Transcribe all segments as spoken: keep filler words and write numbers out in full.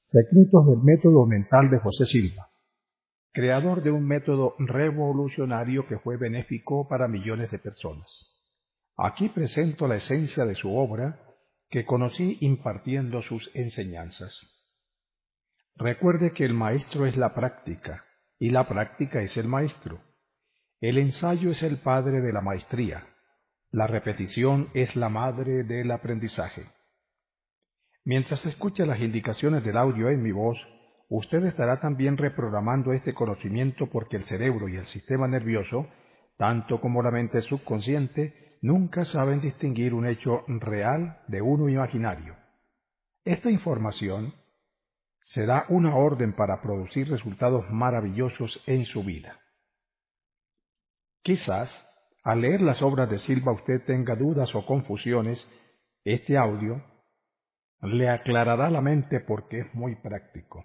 Secretos del método mental de José Silva, creador de un método revolucionario que fue benéfico para millones de personas. Aquí presento la esencia de su obra que conocí impartiendo sus enseñanzas. Recuerde que el maestro es la práctica y la práctica es el maestro. El ensayo es el padre de la maestría. La repetición es la madre del aprendizaje. Mientras escucha las indicaciones del audio en mi voz, usted estará también reprogramando este conocimiento porque el cerebro y el sistema nervioso, tanto como la mente subconsciente, nunca saben distinguir un hecho real de uno imaginario. Esta información será una orden para producir resultados maravillosos en su vida. Quizás, al leer las obras de Silva usted tenga dudas o confusiones. Este audio le aclarará la mente porque es muy práctico.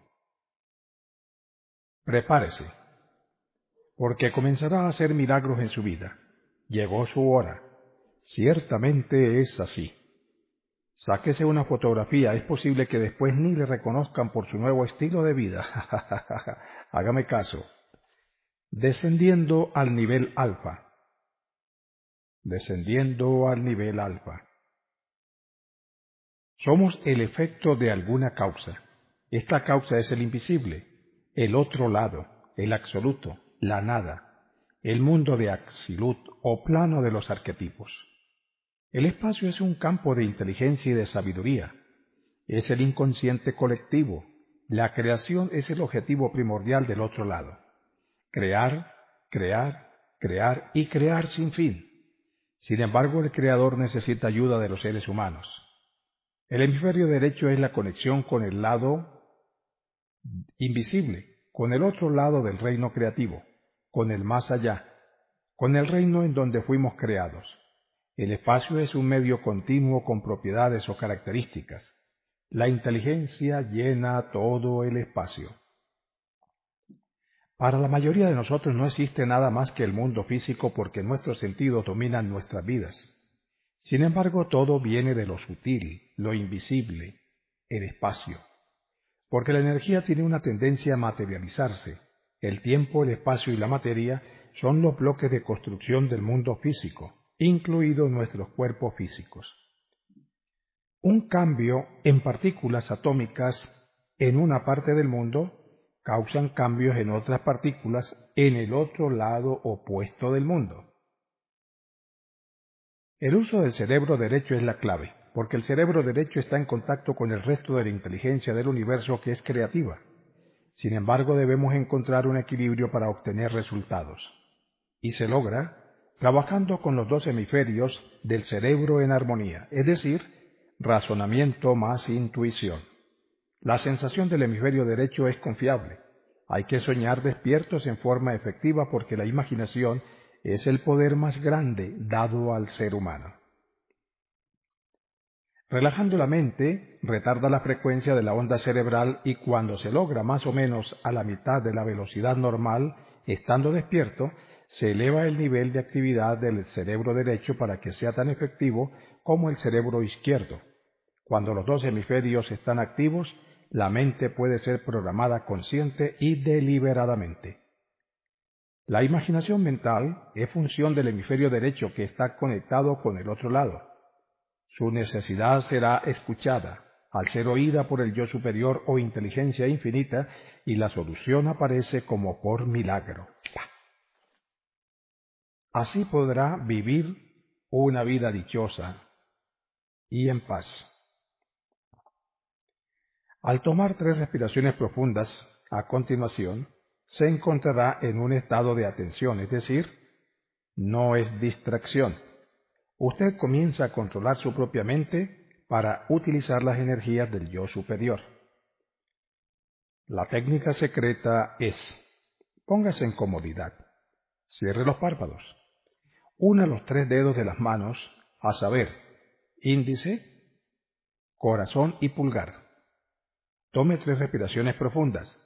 Prepárese, porque comenzará a hacer milagros en su vida. Llegó su hora. Ciertamente es así. Sáquese una fotografía, es posible que después ni le reconozcan por su nuevo estilo de vida. Hágame caso. Descendiendo al nivel alfa. Descendiendo al nivel alfa. Somos el efecto de alguna causa. Esta causa es el invisible, el otro lado, el absoluto, la nada, el mundo de Axilut o plano de los arquetipos. El espacio es un campo de inteligencia y de sabiduría. Es el inconsciente colectivo. La creación es el objetivo primordial del otro lado. Crear, crear, crear y crear sin fin. Sin embargo, el creador necesita ayuda de los seres humanos. El hemisferio derecho es la conexión con el lado invisible, con el otro lado del reino creativo, con el más allá, con el reino en donde fuimos creados. El espacio es un medio continuo con propiedades o características. La inteligencia llena todo el espacio. Para la mayoría de nosotros no existe nada más que el mundo físico porque nuestros sentidos dominan nuestras vidas. Sin embargo, todo viene de lo sutil, lo invisible, el espacio. Porque la energía tiene una tendencia a materializarse. El tiempo, el espacio y la materia son los bloques de construcción del mundo físico, incluidos nuestros cuerpos físicos. Un cambio en partículas atómicas en una parte del mundo causan cambios en otras partículas en el otro lado opuesto del mundo. El uso del cerebro derecho es la clave, porque el cerebro derecho está en contacto con el resto de la inteligencia del universo que es creativa. Sin embargo, debemos encontrar un equilibrio para obtener resultados. Y se logra trabajando con los dos hemisferios del cerebro en armonía, es decir, razonamiento más intuición. La sensación del hemisferio derecho es confiable. Hay que soñar despiertos en forma efectiva porque la imaginación es el poder más grande dado al ser humano. Relajando la mente, retarda la frecuencia de la onda cerebral y cuando se logra más o menos a la mitad de la velocidad normal, estando despierto, se eleva el nivel de actividad del cerebro derecho para que sea tan efectivo como el cerebro izquierdo. Cuando los dos hemisferios están activos, la mente puede ser programada consciente y deliberadamente. La imaginación mental es función del hemisferio derecho que está conectado con el otro lado. Su necesidad será escuchada al ser oída por el yo superior o inteligencia infinita y la solución aparece como por milagro. Así podrá vivir una vida dichosa y en paz. Al tomar tres respiraciones profundas, a continuación, se encontrará en un estado de atención, es decir, no es distracción. Usted comienza a controlar su propia mente para utilizar las energías del yo superior. La técnica secreta es, póngase en comodidad, cierre los párpados, una los tres dedos de las manos, a saber, índice, corazón y pulgar. Tome tres respiraciones profundas.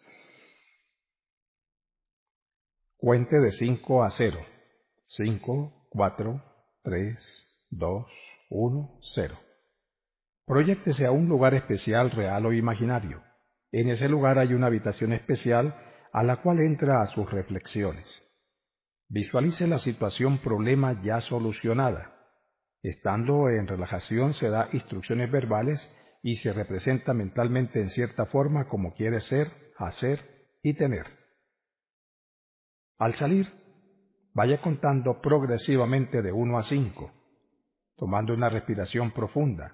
Cuente de cinco a cero. cinco, cuatro, tres, dos, uno, cero. Proyéctese a un lugar especial, real o imaginario. En ese lugar hay una habitación especial a la cual entra a sus reflexiones. Visualice la situación problema ya solucionada. Estando en relajación se da instrucciones verbales y se representa mentalmente en cierta forma como quiere ser, hacer y tener. Al salir, vaya contando progresivamente de uno a cinco, tomando una respiración profunda.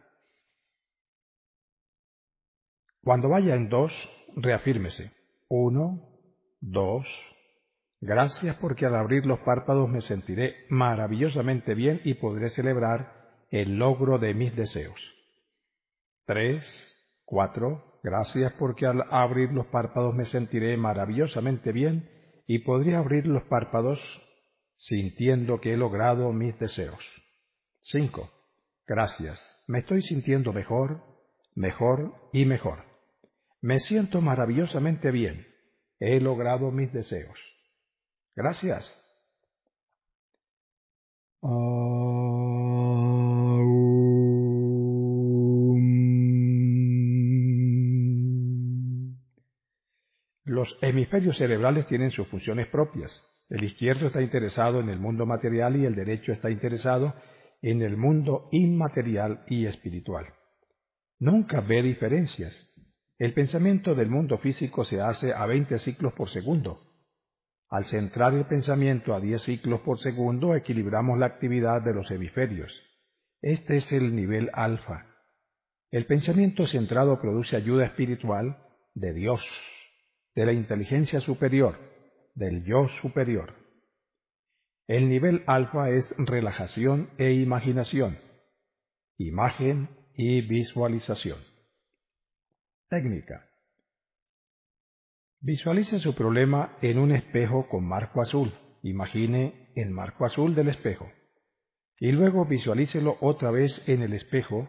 Cuando vaya en dos, reafírmese. Uno, dos. Gracias porque al abrir los párpados me sentiré maravillosamente bien y podré celebrar el logro de mis deseos. Tres, cuatro. Gracias porque al abrir los párpados me sentiré maravillosamente bien y podré abrir los párpados sintiendo que he logrado mis deseos. Cinco. Gracias. Me estoy sintiendo mejor, mejor y mejor. Me siento maravillosamente bien. He logrado mis deseos. Gracias. Los hemisferios cerebrales tienen sus funciones propias. El izquierdo está interesado en el mundo material y el derecho está interesado en el mundo inmaterial y espiritual. Nunca ve diferencias. El pensamiento del mundo físico se hace a veinte ciclos por segundo. Al centrar el pensamiento a diez ciclos por segundo, equilibramos la actividad de los hemisferios. Este es el nivel alfa. El pensamiento centrado produce ayuda espiritual de Dios, de la inteligencia superior, del yo superior. El nivel alfa es relajación e imaginación, imagen y visualización. Técnica. Visualice su problema en un espejo con marco azul. Imagine el marco azul del espejo. Y luego visualícelo otra vez en el espejo,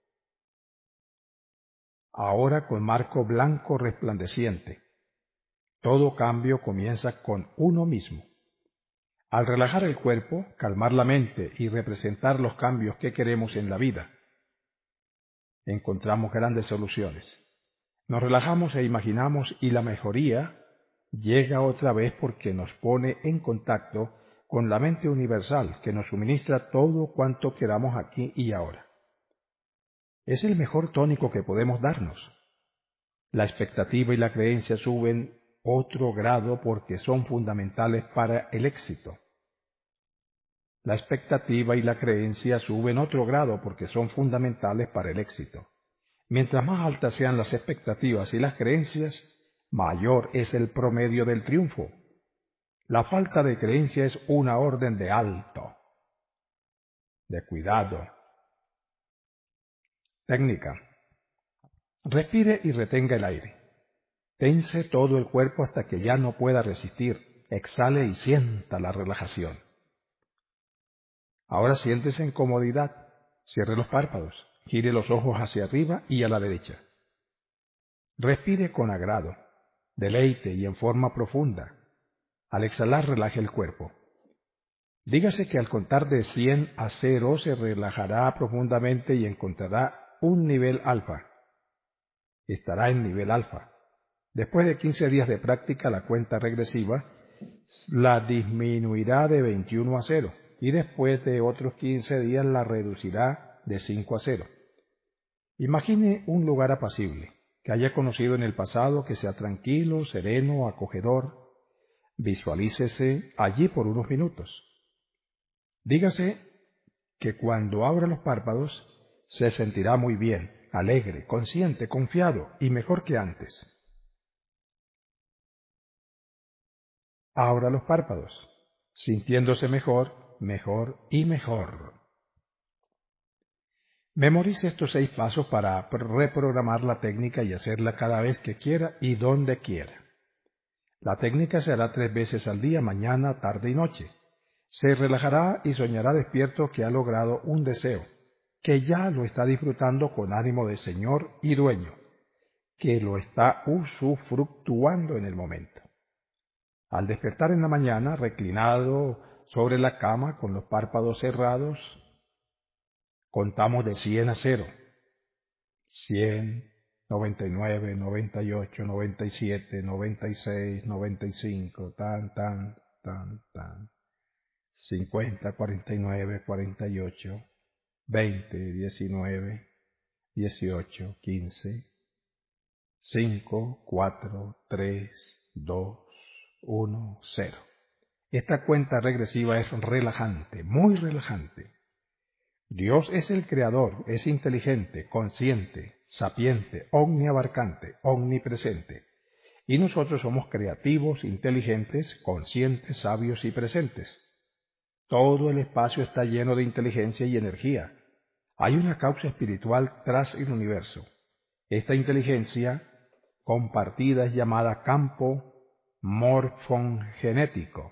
ahora con marco blanco resplandeciente. Todo cambio comienza con uno mismo. Al relajar el cuerpo, calmar la mente y representar los cambios que queremos en la vida, encontramos grandes soluciones. Nos relajamos e imaginamos y la mejoría llega otra vez porque nos pone en contacto con la mente universal que nos suministra todo cuanto queramos aquí y ahora. Es el mejor tónico que podemos darnos. La expectativa y la creencia suben otro grado porque son fundamentales para el éxito. La expectativa y la creencia suben otro grado porque son fundamentales para el éxito. Mientras más altas sean las expectativas y las creencias, mayor es el promedio del triunfo. La falta de creencia es una orden de alto, de cuidado. Técnica. Respire y retenga el aire. Tense todo el cuerpo hasta que ya no pueda resistir. Exhale y sienta la relajación. Ahora siéntese en comodidad. Cierre los párpados. Gire los ojos hacia arriba y a la derecha. Respire con agrado, deleite y en forma profunda. Al exhalar, relaje el cuerpo. Dígase que al contar de cien a cero se relajará profundamente y encontrará un nivel alfa. Estará en nivel alfa. Después de quince días de práctica, la cuenta regresiva la disminuirá de veintiuno a cero y después de otros quince días la reducirá de cinco a cero. Imagine un lugar apacible que haya conocido en el pasado, que sea tranquilo, sereno, acogedor. Visualícese allí por unos minutos. Dígase que cuando abra los párpados se sentirá muy bien, alegre, consciente, confiado y mejor que antes. Abra los párpados, sintiéndose mejor, mejor y mejor. Memorice estos seis pasos para reprogramar la técnica y hacerla cada vez que quiera y donde quiera. La técnica se hará tres veces al día, mañana, tarde y noche. Se relajará y soñará despierto que ha logrado un deseo, que ya lo está disfrutando con ánimo de señor y dueño, que lo está usufructuando en el momento. Al despertar en la mañana, reclinado sobre la cama con los párpados cerrados, contamos de cien a cero. cien, noventa y nueve, noventa y ocho, noventa y siete, noventa y seis, noventa y cinco, tan, tan, tan, tan, cincuenta, cuarenta y nueve, cuarenta y ocho, veinte, diecinueve, dieciocho, quince, cinco, cuatro, tres, dos, uno, cero. Esta cuenta regresiva es relajante, muy relajante. Dios es el creador, es inteligente, consciente, sapiente, omniabarcante, omnipresente. Y nosotros somos creativos, inteligentes, conscientes, sabios y presentes. Todo el espacio está lleno de inteligencia y energía. Hay una causa espiritual tras el universo. Esta inteligencia compartida es llamada campo morfogenético.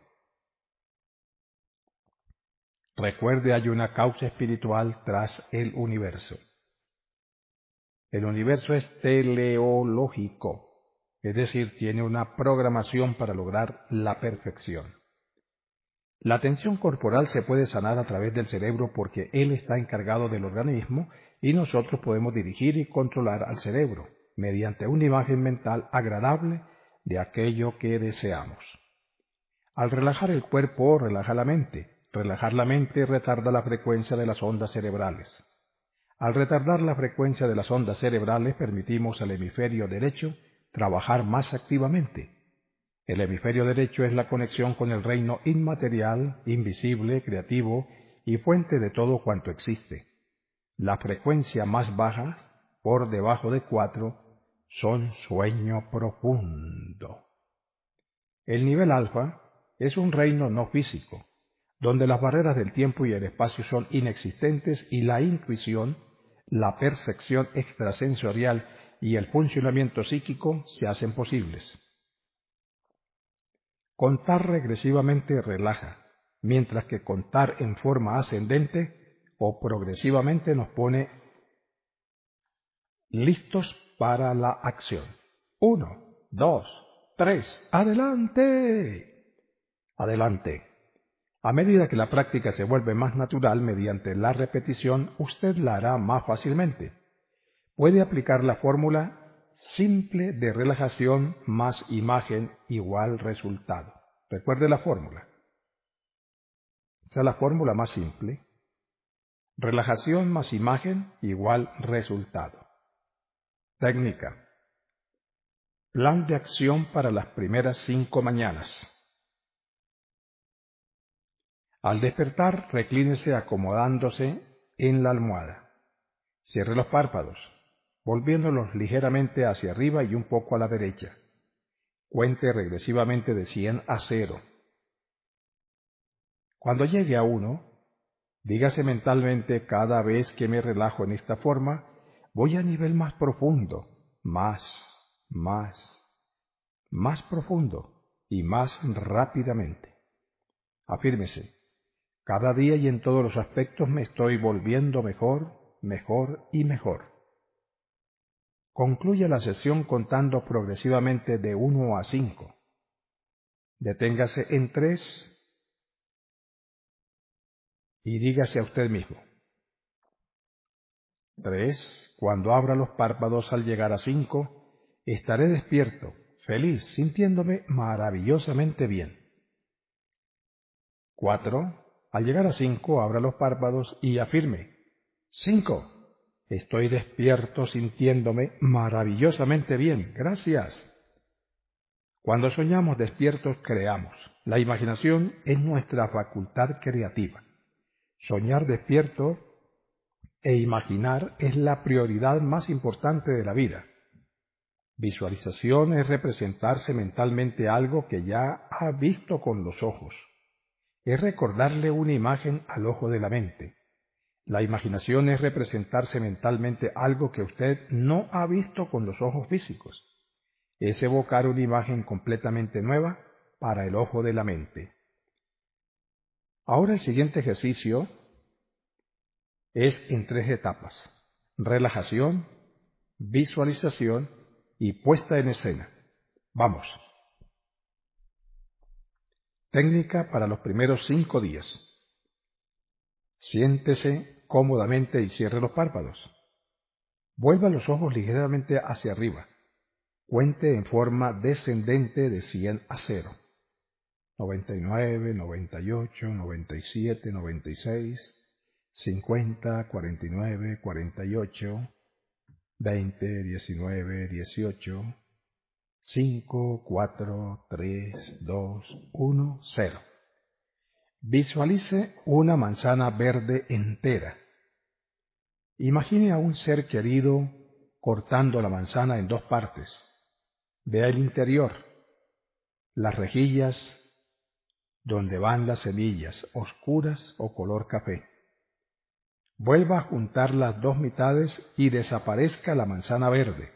Recuerde, hay una causa espiritual tras el universo. El universo es teleológico, es decir, tiene una programación para lograr la perfección. La tensión corporal se puede sanar a través del cerebro porque él está encargado del organismo y nosotros podemos dirigir y controlar al cerebro mediante una imagen mental agradable de aquello que deseamos. Al relajar el cuerpo, relaja la mente. Relajar la mente retarda la frecuencia de las ondas cerebrales. Al retardar la frecuencia de las ondas cerebrales, permitimos al hemisferio derecho trabajar más activamente. El hemisferio derecho es la conexión con el reino inmaterial, invisible, creativo y fuente de todo cuanto existe. La frecuencia más baja, por debajo de cuatro, son sueño profundo. El nivel alfa es un reino no físico, donde las barreras del tiempo y el espacio son inexistentes y la intuición, la percepción extrasensorial y el funcionamiento psíquico se hacen posibles. Contar regresivamente relaja, mientras que contar en forma ascendente o progresivamente nos pone listos para la acción. Uno, dos, tres, ¡adelante! Adelante. A medida que la práctica se vuelve más natural mediante la repetición, usted la hará más fácilmente. Puede aplicar la fórmula simple de relajación más imagen igual resultado. Recuerde la fórmula. Esta es la fórmula más simple. Relajación más imagen igual resultado. Técnica. Plan de acción para las primeras cinco mañanas. Al despertar, reclínese acomodándose en la almohada. Cierre los párpados, volviéndolos ligeramente hacia arriba y un poco a la derecha. Cuente regresivamente de cien a cero. Cuando llegue a uno, dígase mentalmente: cada vez que me relajo en esta forma, voy a nivel más profundo, más, más, más profundo y más rápidamente. Afírmese: cada día y en todos los aspectos me estoy volviendo mejor, mejor y mejor. Concluya la sesión contando progresivamente de uno a cinco. Deténgase en tres y dígase a usted mismo: tres. Cuando abra los párpados al llegar a cinco, estaré despierto, feliz, sintiéndome maravillosamente bien. cuatro. Al llegar a cinco, abra los párpados y afirme: cinco. Estoy despierto, sintiéndome maravillosamente bien. Gracias. Cuando soñamos despiertos, creamos. La imaginación es nuestra facultad creativa. Soñar despierto e imaginar es la prioridad más importante de la vida. Visualización es representarse mentalmente algo que ya ha visto con los ojos. Es recordarle una imagen al ojo de la mente. La imaginación es representarse mentalmente algo que usted no ha visto con los ojos físicos. Es evocar una imagen completamente nueva para el ojo de la mente. Ahora el siguiente ejercicio es en tres etapas: relajación, visualización y puesta en escena. Vamos. Técnica para los primeros cinco días. Siéntese cómodamente y cierre los párpados. Vuelva los ojos ligeramente hacia arriba. Cuente en forma descendente de cien a cero. noventa y nueve, noventa y ocho, noventa y siete, noventa y seis, cincuenta, cuarenta y nueve, cuarenta y ocho, veinte, diecinueve, dieciocho, cinco, cuatro, tres, dos, uno, cero. Visualice una manzana verde entera. Imagine a un ser querido cortando la manzana en dos partes. Vea el interior, las rejillas donde van las semillas, oscuras o color café. Vuelva a juntar las dos mitades y desaparezca la manzana verde.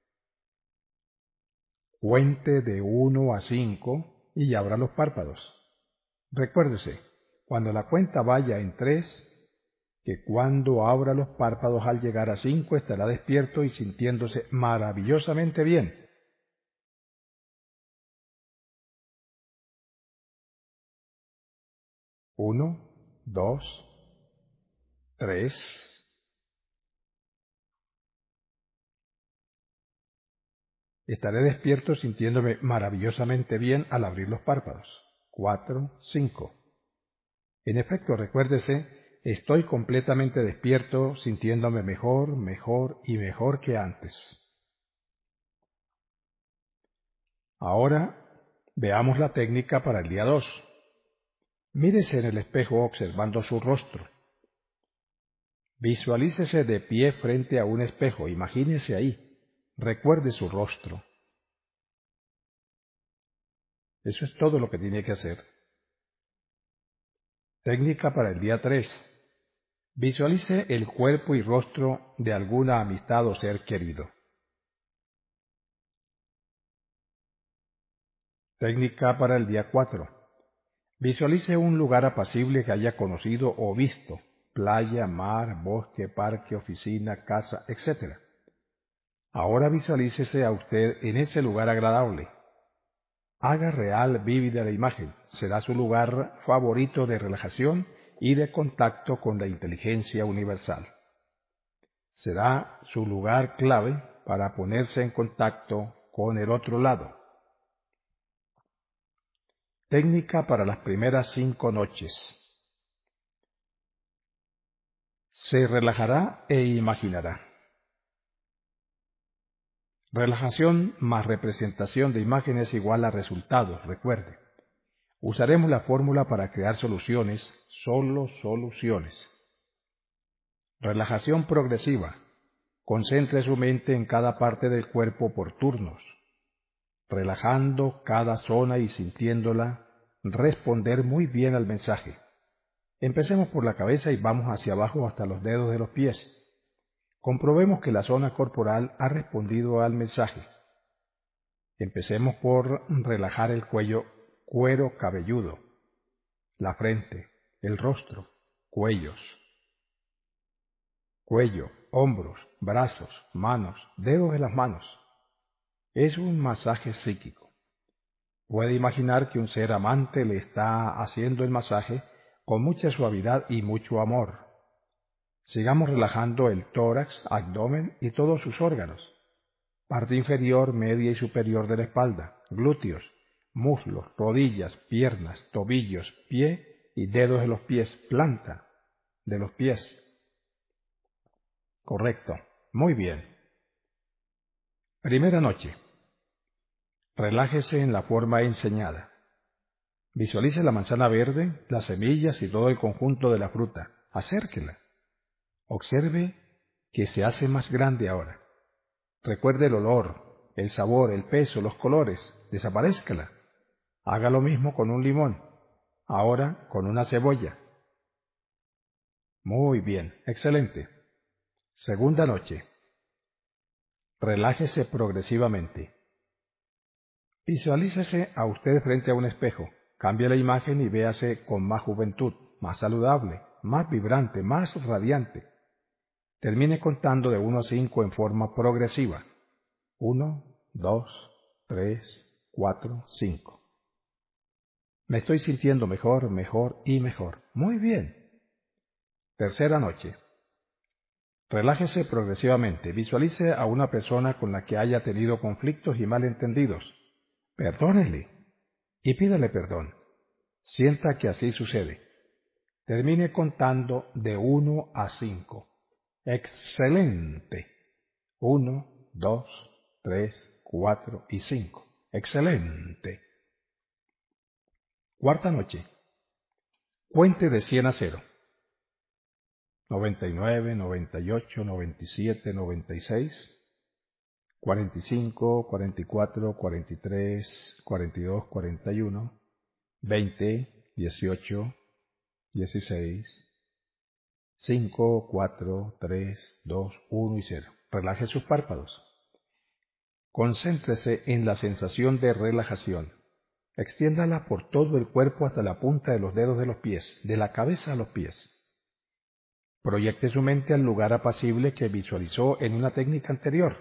Cuente de uno a cinco y abra los párpados. Recuérdese, cuando la cuenta vaya en tres, que cuando abra los párpados al llegar a cinco estará despierto y sintiéndose maravillosamente bien. Uno, dos, tres. Estaré despierto sintiéndome maravillosamente bien al abrir los párpados. Cuatro, cinco. En efecto, recuérdese, estoy completamente despierto sintiéndome mejor, mejor y mejor que antes. Ahora veamos la técnica para el día dos. Mírese en el espejo observando su rostro. Visualícese de pie frente a un espejo, imagínese ahí. Recuerde su rostro. Eso es todo lo que tiene que hacer. Técnica para el día tres. Visualice el cuerpo y rostro de alguna amistad o ser querido. Técnica para el día cuatro. Visualice un lugar apacible que haya conocido o visto, playa, mar, bosque, parque, oficina, casa, etcétera. Ahora visualícese a usted en ese lugar agradable. Haga real, vívida la imagen. Será su lugar favorito de relajación y de contacto con la inteligencia universal. Será su lugar clave para ponerse en contacto con el otro lado. Técnica para las primeras cinco noches. Se relajará e imaginará. Relajación más representación de imágenes igual a resultados, recuerde. Usaremos la fórmula para crear soluciones, solo soluciones. Relajación progresiva. Concentre su mente en cada parte del cuerpo por turnos, relajando cada zona y sintiéndola responder muy bien al mensaje. Empecemos por la cabeza y vamos hacia abajo hasta los dedos de los pies. Comprobemos que la zona corporal ha respondido al mensaje. Empecemos por relajar el cuello, cuero cabelludo, la frente, el rostro, cuellos, cuello, hombros, brazos, manos, dedos de las manos. Es un masaje psíquico. Puede imaginar que un ser amante le está haciendo el masaje con mucha suavidad y mucho amor. Sigamos relajando el tórax, abdomen y todos sus órganos, parte inferior, media y superior de la espalda, glúteos, muslos, rodillas, piernas, tobillos, pie y dedos de los pies, planta de los pies. Correcto. Muy bien. Primera noche. Relájese en la forma enseñada. Visualice la manzana verde, las semillas y todo el conjunto de la fruta. Acérquela. Observe que se hace más grande ahora. Recuerde el olor, el sabor, el peso, los colores. Desaparézcala. Haga lo mismo con un limón. Ahora con una cebolla. Muy bien, excelente. Segunda noche. Relájese progresivamente. Visualícese a usted frente a un espejo. Cambie la imagen y véase con más juventud, más saludable, más vibrante, más radiante. Termine contando de uno a cinco en forma progresiva. uno, dos, tres, cuatro, cinco. Me estoy sintiendo mejor, mejor y mejor. Muy bien. Tercera noche. Relájese progresivamente. Visualice a una persona con la que haya tenido conflictos y malentendidos. Perdónele y pídale perdón. Sienta que así sucede. Termine contando de uno a cinco. Excelente. Uno, dos, tres, cuatro y cinco. Excelente. Cuarta noche. Cuente de cien a cero. noventa y nueve, noventa y ocho, noventa y siete, noventa y seis, cuarenta y cinco, cuarenta y cuatro, cuarenta y tres, cuarenta y dos, cuarenta y uno, veinte, dieciocho, dieciséis, cinco, cuatro, tres, dos, uno y cero. Relaje sus párpados. Concéntrese en la sensación de relajación. Extiéndala por todo el cuerpo hasta la punta de los dedos de los pies, de la cabeza a los pies. Proyecte su mente al lugar apacible que visualizó en una técnica anterior.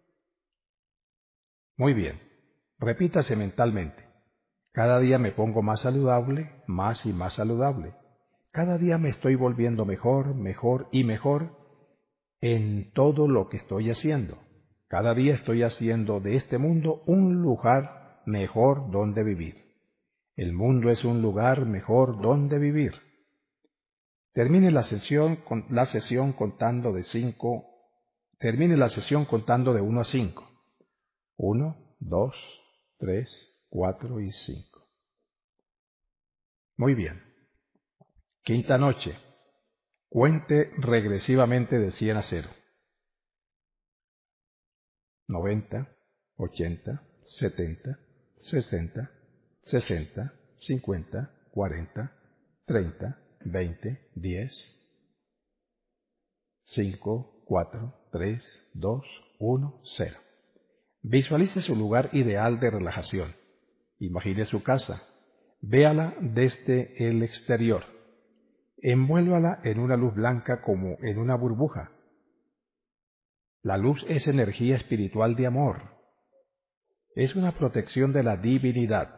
Muy bien. Repítase mentalmente. Cada día me pongo más saludable, más y más saludable. Cada día me estoy volviendo mejor, mejor y mejor en todo lo que estoy haciendo. Cada día estoy haciendo de este mundo un lugar mejor donde vivir. El mundo es un lugar mejor donde vivir. Termine la sesión, con, la sesión contando de cinco. Termine la sesión contando de uno a cinco. Uno, dos, tres, cuatro y cinco. Muy bien. Quinta noche. Cuente regresivamente de cien a cero. noventa, ochenta, setenta, sesenta, sesenta, cincuenta, cuarenta, treinta, veinte, diez, cinco, cuatro, tres, dos, uno, cero. Visualice su lugar ideal de relajación. Imagine su casa. Véala desde el exterior. Envuélvala en una luz blanca como en una burbuja. La luz es energía espiritual de amor. Es una protección de la divinidad.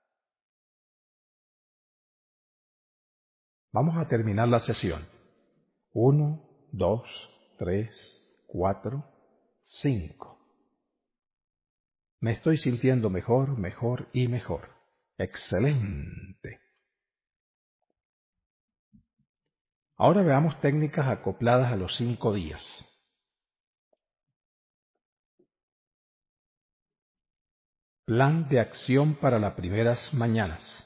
Vamos a terminar la sesión. Uno, dos, tres, cuatro, cinco. Me estoy sintiendo mejor, mejor y mejor. Excelente. Ahora veamos técnicas acopladas a los cinco días. Plan de acción para las primeras mañanas.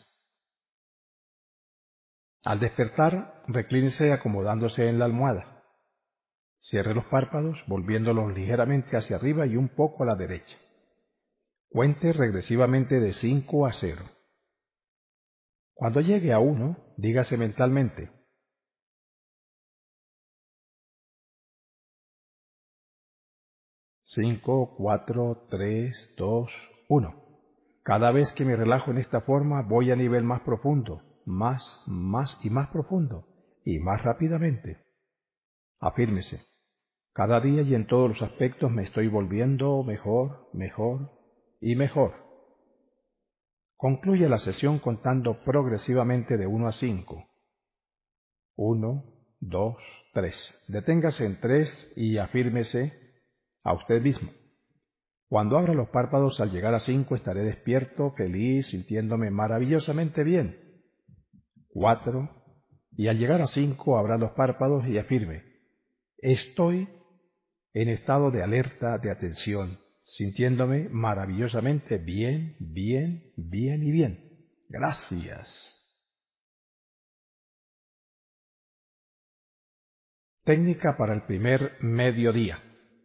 Al despertar, reclínese acomodándose en la almohada. Cierre los párpados, volviéndolos ligeramente hacia arriba y un poco a la derecha. Cuente regresivamente de cinco a cero. Cuando llegue a uno, dígase mentalmente: cinco, cuatro, tres, dos, uno. Cada vez que me relajo en esta forma, voy a nivel más profundo, más, más y más profundo, y más rápidamente. Afírmese. Cada día y en todos los aspectos me estoy volviendo mejor, mejor y mejor. Concluye la sesión contando progresivamente de uno a cinco. uno, dos, tres. Deténgase en tres y afírmese a usted mismo. Cuando abra los párpados al llegar a cinco estaré despierto, feliz, sintiéndome maravillosamente bien. cuatro. Y al llegar a cinco abra los párpados y afirme: estoy en estado de alerta, de atención, sintiéndome maravillosamente bien, bien, bien y bien. Gracias. Técnica para el primer mediodía.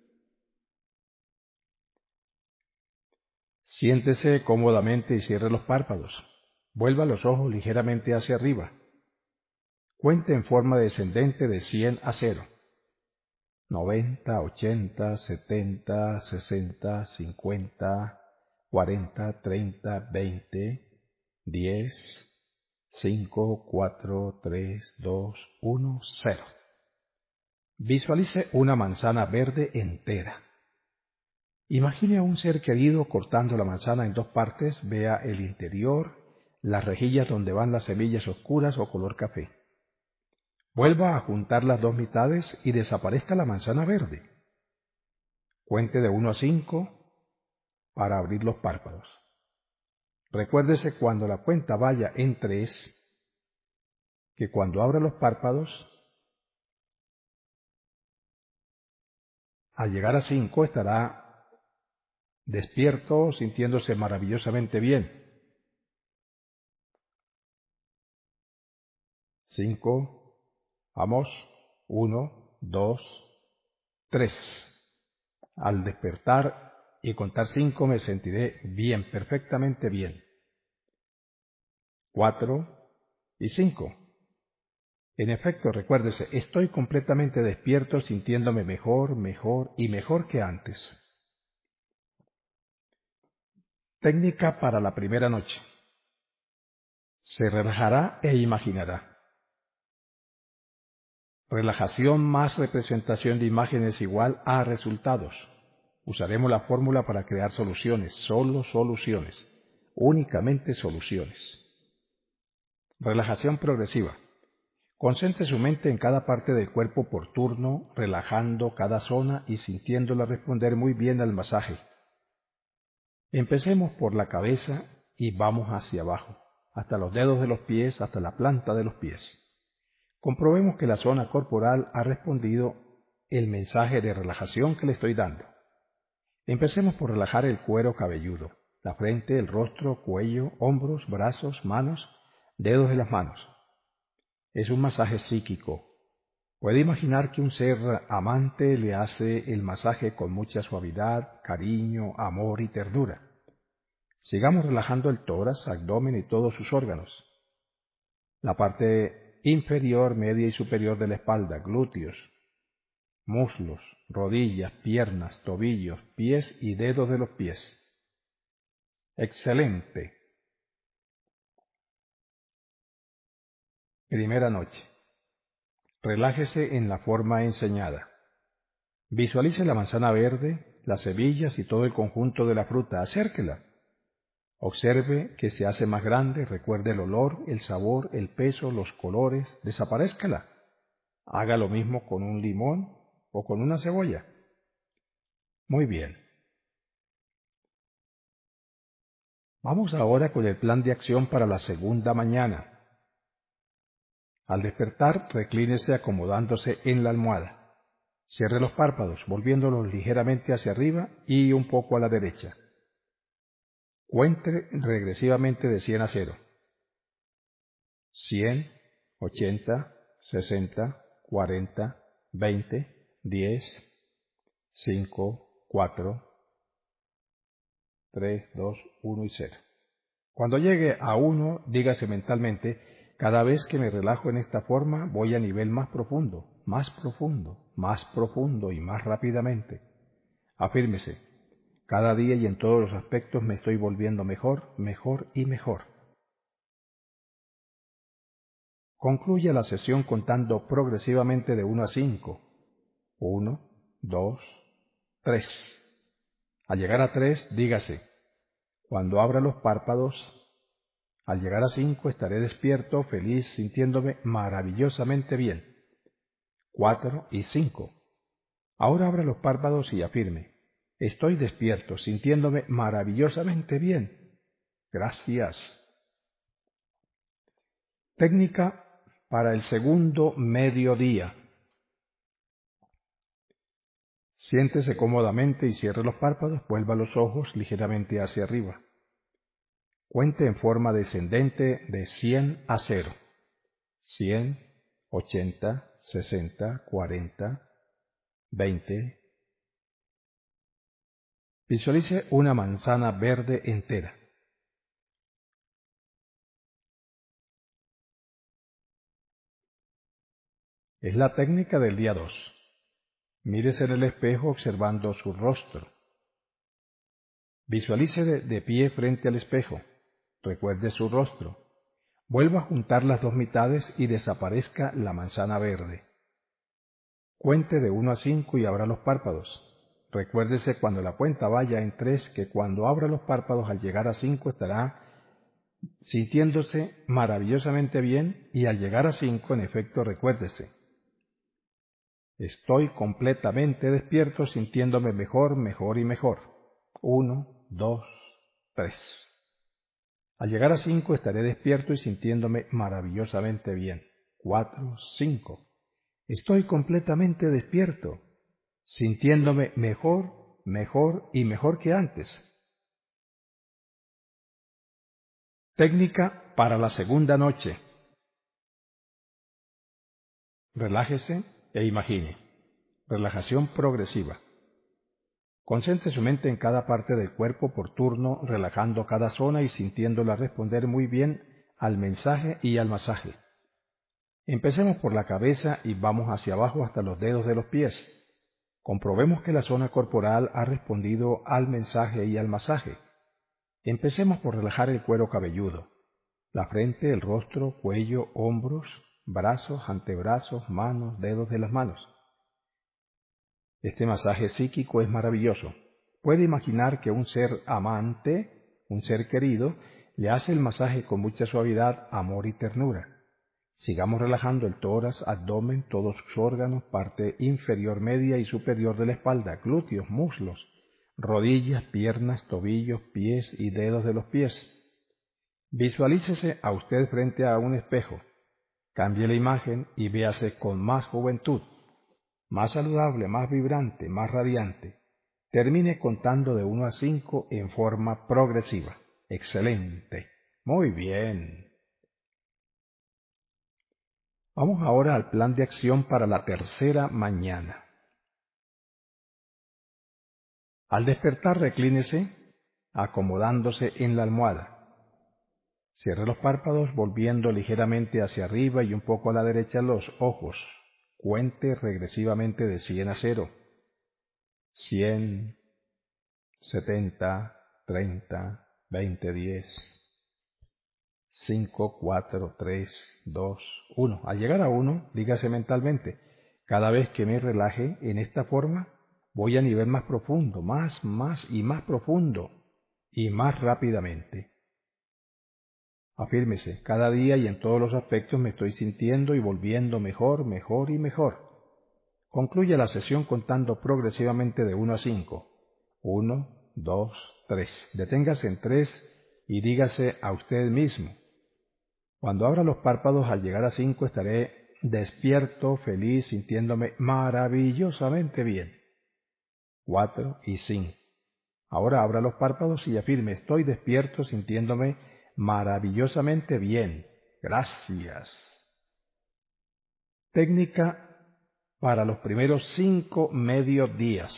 Siéntese cómodamente y cierre los párpados. Vuelva los ojos ligeramente hacia arriba. Cuente en forma descendente de cien a cero. noventa, ochenta, setenta, sesenta, cincuenta, cuarenta, treinta, veinte, diez, cinco, cuatro, tres, dos, uno, cero. Visualice una manzana verde entera. Imagine a un ser querido cortando la manzana en dos partes, vea el interior, las rejillas donde van las semillas oscuras o color café. Vuelva a juntar las dos mitades y desaparezca la manzana verde. Cuente de uno a cinco para abrir los párpados. Recuérdese cuando la cuenta vaya en tres, que cuando abra los párpados, al llegar a cinco estará despierto, sintiéndose maravillosamente bien. Cinco, vamos, uno, dos, tres. Al despertar y contar cinco me sentiré bien, perfectamente bien. Cuatro y cinco. En efecto, recuérdese, estoy completamente despierto, sintiéndome mejor, mejor y mejor que antes. Técnica para la primera noche. Se relajará e imaginará. Relajación más representación de imágenes igual a resultados. Usaremos la fórmula para crear soluciones, solo soluciones, únicamente soluciones. Relajación progresiva. Concentre su mente en cada parte del cuerpo por turno, relajando cada zona y sintiéndola responder muy bien al masaje. Empecemos por la cabeza y vamos hacia abajo, hasta los dedos de los pies, hasta la planta de los pies. Comprobemos que la zona corporal ha respondido el mensaje de relajación que le estoy dando. Empecemos por relajar el cuero cabelludo, la frente, el rostro, cuello, hombros, brazos, manos, dedos de las manos. Es un masaje psíquico. Puede imaginar que un ser amante le hace el masaje con mucha suavidad, cariño, amor y ternura. Sigamos relajando el tórax, abdomen y todos sus órganos. La parte inferior, media y superior de la espalda, glúteos, muslos, rodillas, piernas, tobillos, pies y dedos de los pies. Excelente. Primera noche. Relájese en la forma enseñada. Visualice la manzana verde, las semillas y todo el conjunto de la fruta. Acérquela. Observe que se hace más grande, recuerde el olor, el sabor, el peso, los colores. Desaparezcala. Haga lo mismo con un limón o con una cebolla. Muy bien. Vamos ahora con el plan de acción para la segunda mañana. Al despertar, reclínese acomodándose en la almohada. Cierre los párpados, volviéndolos ligeramente hacia arriba y un poco a la derecha. Cuente regresivamente de cien a cero. cien, ochenta, sesenta, cuarenta, veinte, diez, cinco, cuatro, tres, dos, uno y cero. Cuando llegue a uno, dígase mentalmente: cada vez que me relajo en esta forma, voy a nivel más profundo, más profundo, más profundo y más rápidamente. Afírmese: cada día y en todos los aspectos me estoy volviendo mejor, mejor y mejor. Concluya la sesión contando progresivamente de uno a cinco. uno, dos, tres. Al llegar a tres, dígase: cuando abra los párpados, al llegar a cinco estaré despierto, feliz, sintiéndome maravillosamente bien. cuatro y cinco. Ahora abra los párpados y afirme: estoy despierto, sintiéndome maravillosamente bien. Gracias. Técnica para el segundo mediodía. Siéntese cómodamente y cierre los párpados, vuelva los ojos ligeramente hacia arriba. Cuente en forma descendente de cien a cero. cien, ochenta, sesenta, cuarenta, veinte. Visualice una manzana verde entera. Es la técnica del día dos. Mírese en el espejo observando su rostro. Visualice de, de pie frente al espejo. Recuerde su rostro. Vuelva a juntar las dos mitades y desaparezca la manzana verde. Cuente de uno a cinco y abra los párpados. Recuérdese cuando la cuenta vaya en tres que cuando abra los párpados al llegar a cinco estará sintiéndose maravillosamente bien, y al llegar a cinco, en efecto, recuérdese: estoy completamente despierto, sintiéndome mejor, mejor y mejor. Uno, dos, tres. Al llegar a cinco estaré despierto y sintiéndome maravillosamente bien. Cuatro, cinco. Estoy completamente despierto, sintiéndome mejor, mejor y mejor que antes. Técnica para la segunda noche. Relájese e imagine. Relajación progresiva. Concentre su mente en cada parte del cuerpo por turno, relajando cada zona y sintiéndola responder muy bien al mensaje y al masaje. Empecemos por la cabeza y vamos hacia abajo hasta los dedos de los pies. Comprobemos que la zona corporal ha respondido al mensaje y al masaje. Empecemos por relajar el cuero cabelludo, la frente, el rostro, cuello, hombros, brazos, antebrazos, manos, dedos de las manos. Este masaje psíquico es maravilloso. Puede imaginar que un ser amante, un ser querido, le hace el masaje con mucha suavidad, amor y ternura. Sigamos relajando el tórax, abdomen, todos sus órganos, parte inferior, media y superior de la espalda, glúteos, muslos, rodillas, piernas, tobillos, pies y dedos de los pies. Visualícese a usted frente a un espejo. Cambie la imagen y véase con más juventud, más saludable, más vibrante, más radiante. Termine contando de uno a cinco en forma progresiva. Excelente. Muy bien. Vamos ahora al plan de acción para la tercera mañana. Al despertar, reclínese, acomodándose en la almohada. Cierre los párpados, volviendo ligeramente hacia arriba y un poco a la derecha los ojos. Cuente regresivamente de cien a cero. cien, setenta, treinta, veinte, diez, cinco, cuatro, tres, dos, uno. Al llegar a uno, dígase mentalmente: cada vez que me relaje en esta forma, voy a nivel más profundo, más, más y más profundo, y más rápidamente. Afírmese: cada día y en todos los aspectos me estoy sintiendo y volviendo mejor, mejor y mejor. Concluya la sesión contando progresivamente de uno a cinco. uno, dos, tres. Deténgase en tres y dígase a usted mismo: cuando abra los párpados al llegar a cinco estaré despierto, feliz, sintiéndome maravillosamente bien. cuatro y cinco. Ahora abra los párpados y afirme: estoy despierto, sintiéndome maravillosamente bien. Gracias. Técnica para los primeros cinco mediodías.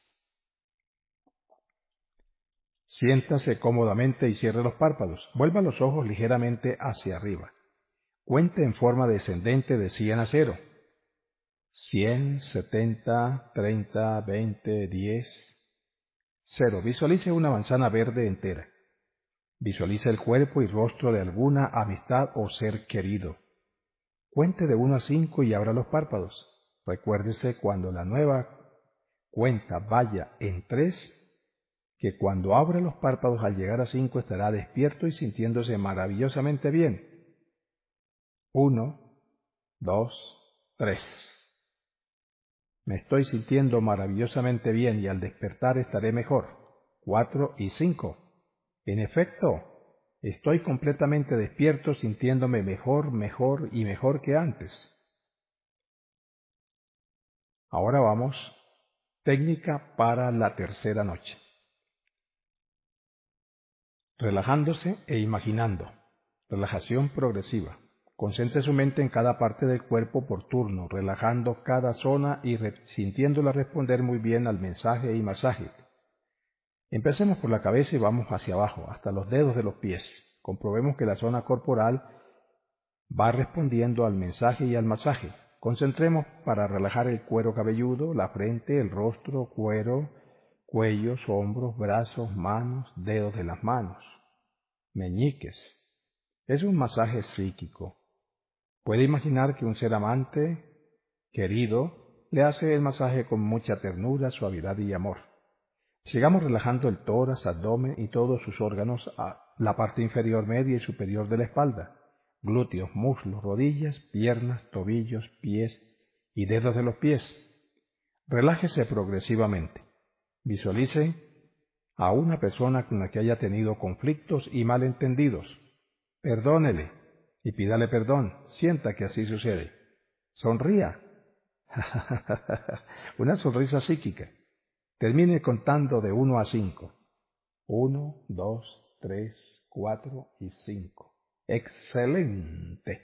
Siéntase cómodamente y cierre los párpados. Vuelva los ojos ligeramente hacia arriba. Cuente en forma descendente de cien a cero. cien, setenta, treinta, veinte, diez, cero. Visualice una manzana verde entera. Visualice el cuerpo y rostro de alguna amistad o ser querido. Cuente de uno a cinco y abra los párpados. Recuérdese cuando la nueva cuenta vaya en tres, que cuando abra los párpados al llegar a cinco estará despierto y sintiéndose maravillosamente bien. uno, dos, tres. Me estoy sintiendo maravillosamente bien y al despertar estaré mejor. cuatro y cinco. En efecto, estoy completamente despierto, sintiéndome mejor, mejor y mejor que antes. Ahora vamos, técnica para la tercera noche. Relajándose e imaginando. Relajación progresiva. Concentre su mente en cada parte del cuerpo por turno, relajando cada zona y sintiéndola responder muy bien al mensaje y masaje. Empecemos por la cabeza y vamos hacia abajo, hasta los dedos de los pies. Comprobemos que la zona corporal va respondiendo al mensaje y al masaje. Concentremos para relajar el cuero cabelludo, la frente, el rostro, cuero, cuellos, hombros, brazos, manos, dedos de las manos, meñiques. Es un masaje psíquico. Puede imaginar que un ser amante, querido, le hace el masaje con mucha ternura, suavidad y amor. Sigamos relajando el tórax, abdomen y todos sus órganos, a la parte inferior, media y superior de la espalda, glúteos, muslos, rodillas, piernas, tobillos, pies y dedos de los pies. Relájese progresivamente. Visualice a una persona con la que haya tenido conflictos y malentendidos. Perdónele y pídale perdón. Sienta que así sucede. Sonría. Una sonrisa psíquica. Termine contando de uno a cinco. Uno, dos, tres, cuatro y cinco. ¡Excelente!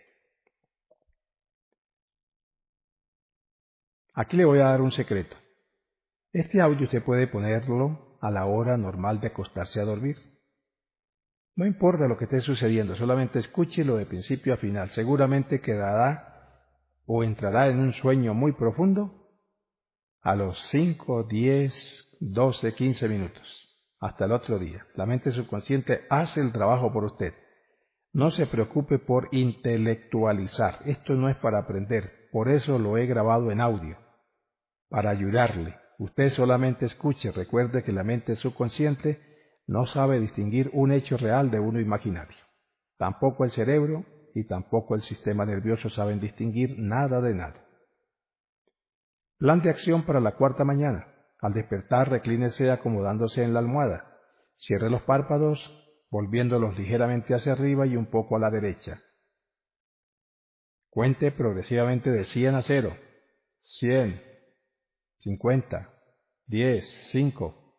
Aquí le voy a dar un secreto. Este audio usted puede ponerlo a la hora normal de acostarse a dormir. No importa lo que esté sucediendo, solamente escúchelo de principio a final. Seguramente quedará o entrará en un sueño muy profundo a los cinco, diez, doce, quince minutos. Hasta el otro día. La mente subconsciente hace el trabajo por usted. No se preocupe por intelectualizar. Esto no es para aprender. Por eso lo he grabado en audio. Para ayudarle. Usted solamente escuche. Recuerde que la mente subconsciente no sabe distinguir un hecho real de uno imaginario. Tampoco el cerebro y tampoco el sistema nervioso saben distinguir nada de nada. Plan de acción para la cuarta mañana. Al despertar, reclínese acomodándose en la almohada. Cierre los párpados, volviéndolos ligeramente hacia arriba y un poco a la derecha. Cuente progresivamente de cien a cero. cien, cincuenta, diez, cinco,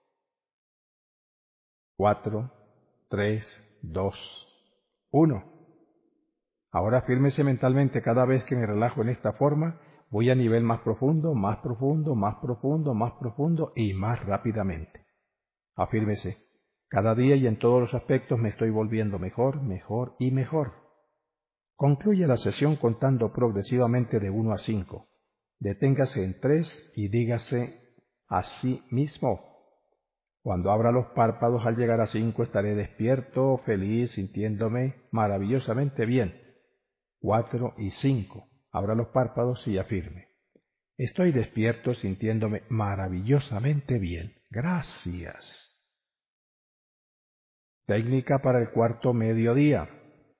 cuatro, tres, dos, uno. Ahora fírmese mentalmente cada vez que me relajo en esta forma. Voy a nivel más profundo, más profundo, más profundo, más profundo y más rápidamente. Afírmese. Cada día y en todos los aspectos me estoy volviendo mejor, mejor y mejor. Concluye la sesión contando progresivamente de uno a cinco. Deténgase en tres y dígase a sí mismo. Cuando abra los párpados al llegar a cinco estaré despierto, feliz, sintiéndome maravillosamente bien. Cuatro y cinco. Abra los párpados y afirme. Estoy despierto sintiéndome maravillosamente bien. Gracias. Técnica para el cuarto mediodía.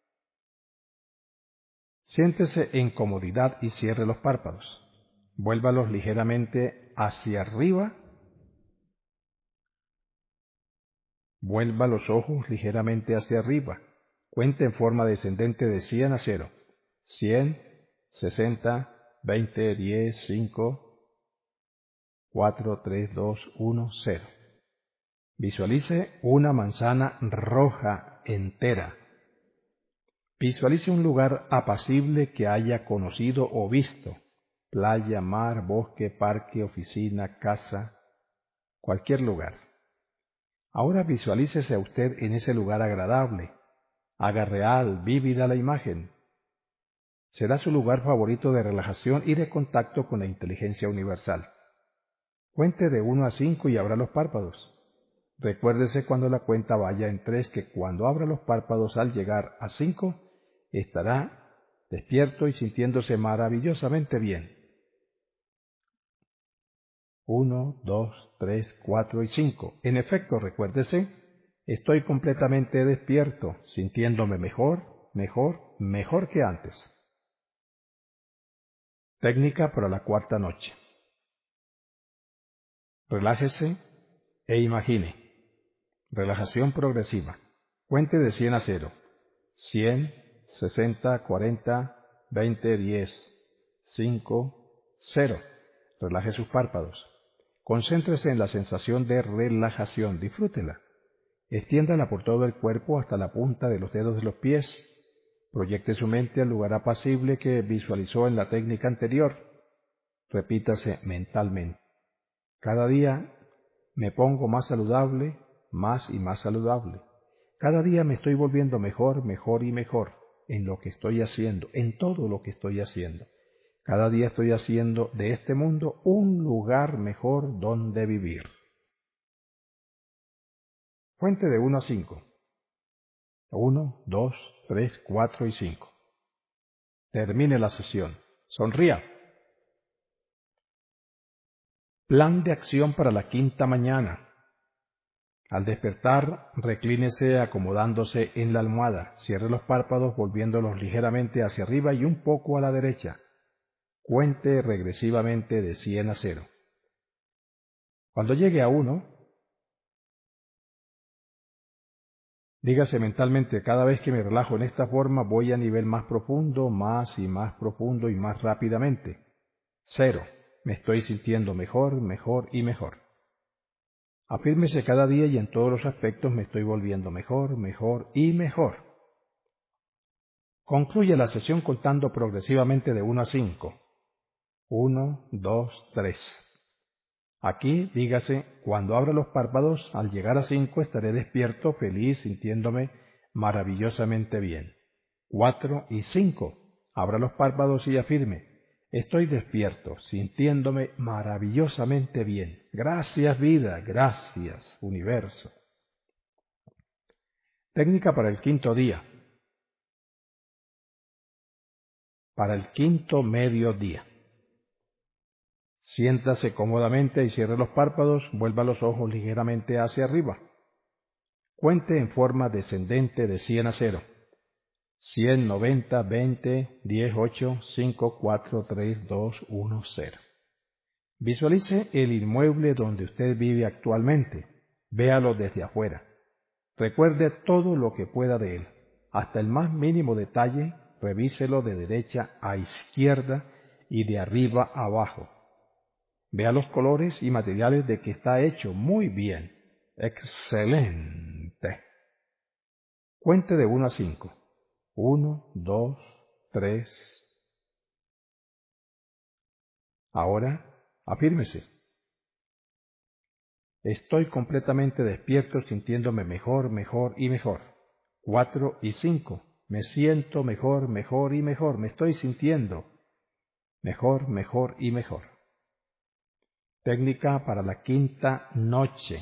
Siéntese en comodidad y cierre los párpados. Vuélvalos ligeramente hacia arriba. Vuelva los ojos ligeramente hacia arriba. Cuente en forma descendente de cien a cero. cien, sesenta, veinte, diez, cinco, cuatro, tres, dos, uno, cero. Visualice una manzana roja entera. Visualice un lugar apacible que haya conocido o visto. Playa, mar, bosque, parque, oficina, casa, cualquier lugar. Ahora visualícese a usted en ese lugar agradable. Haga real, vívida la imagen. Será su lugar favorito de relajación y de contacto con la inteligencia universal. Cuente de uno a cinco y abra los párpados. Recuérdese cuando la cuenta vaya en tres que cuando abra los párpados al llegar a cinco, estará despierto y sintiéndose maravillosamente bien. Uno, dos, tres, cuatro y cinco. En efecto, recuérdese, estoy completamente despierto, sintiéndome mejor, mejor, mejor que antes. Técnica para la cuarta noche. Relájese e imagine. Relajación progresiva. Cuente de cien a cero. cien, sesenta, cuarenta, veinte, diez, cinco, cero. Relaje sus párpados. Concéntrese en la sensación de relajación. Disfrútela. Extiéndala por todo el cuerpo hasta la punta de los dedos de los pies. Proyecte su mente al lugar apacible que visualizó en la técnica anterior. Repítase mentalmente. Cada día me pongo más saludable, más y más saludable. Cada día me estoy volviendo mejor, mejor y mejor en lo que estoy haciendo, en todo lo que estoy haciendo. Cada día estoy haciendo de este mundo un lugar mejor donde vivir. Cuente de uno a cinco. uno, dos, tres, cuatro y cinco. Termine la sesión. Sonría. Plan de acción para la quinta mañana. Al despertar, reclínese acomodándose en la almohada, cierre los párpados volviéndolos ligeramente hacia arriba y un poco a la derecha. Cuente regresivamente de cien a cero. Cuando llegue a uno, dígase mentalmente: cada vez que me relajo en esta forma voy a nivel más profundo, más y más profundo y más rápidamente. Cero. Me estoy sintiendo mejor, mejor y mejor. Afírmese cada día y en todos los aspectos me estoy volviendo mejor, mejor y mejor. Concluye la sesión contando progresivamente de uno a cinco. uno, dos, tres. Aquí, dígase, cuando abra los párpados, al llegar a cinco estaré despierto, feliz, sintiéndome maravillosamente bien. cuatro y cinco. Abra los párpados y afirme: estoy despierto, sintiéndome maravillosamente bien. Gracias vida, gracias universo. Técnica para el quinto día. Para el quinto mediodía. Siéntase cómodamente y cierre los párpados, vuelva los ojos ligeramente hacia arriba. Cuente en forma descendente de cien a cero. cien, noventa, veinte, diez, ocho, cinco, cuatro, tres, dos, uno, cero. Visualice el inmueble donde usted vive actualmente. Véalo desde afuera. Recuerde todo lo que pueda de él. Hasta el más mínimo detalle, revíselo de derecha a izquierda y de arriba a abajo. Vea los colores y materiales de que está hecho. Muy bien. Excelente. Cuente de uno a cinco. uno, dos, tres. Ahora, afírmese. Estoy completamente despierto, sintiéndome mejor, mejor y mejor. cuatro y cinco. Me siento mejor, mejor y mejor. Me estoy sintiendo mejor, mejor y mejor. Técnica para la quinta noche.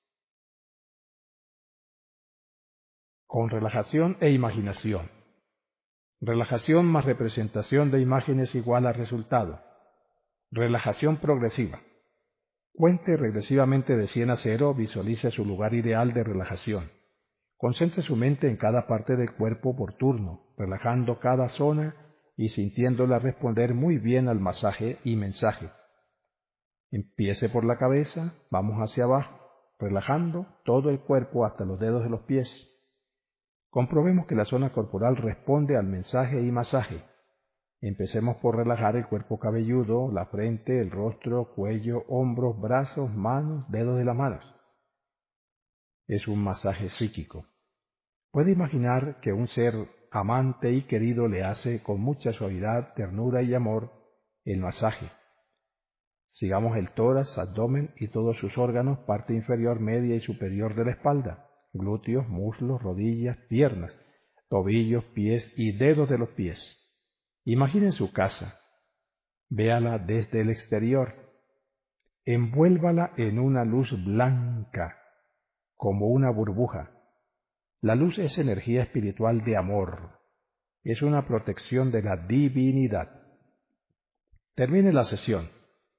Con relajación e imaginación. Relajación más representación de imágenes igual a resultado. Relajación progresiva. Cuente regresivamente de cien a cero, visualice su lugar ideal de relajación. Concentre su mente en cada parte del cuerpo por turno, relajando cada zona y sintiéndola responder muy bien al masaje y mensaje. Empiece por la cabeza, vamos hacia abajo, relajando todo el cuerpo hasta los dedos de los pies. Comprobemos que la zona corporal responde al mensaje y masaje. Empecemos por relajar el cuerpo cabelludo, la frente, el rostro, cuello, hombros, brazos, manos, dedos de las manos. Es un masaje psíquico. Puede imaginar que un ser amante y querido le hace con mucha suavidad, ternura y amor el masaje. Sigamos el tórax, abdomen y todos sus órganos, parte inferior, media y superior de la espalda, glúteos, muslos, rodillas, piernas, tobillos, pies y dedos de los pies. Imagine su casa. Véala desde el exterior. Envuélvala en una luz blanca, como una burbuja. La luz es energía espiritual de amor. Es una protección de la divinidad. Termine la sesión.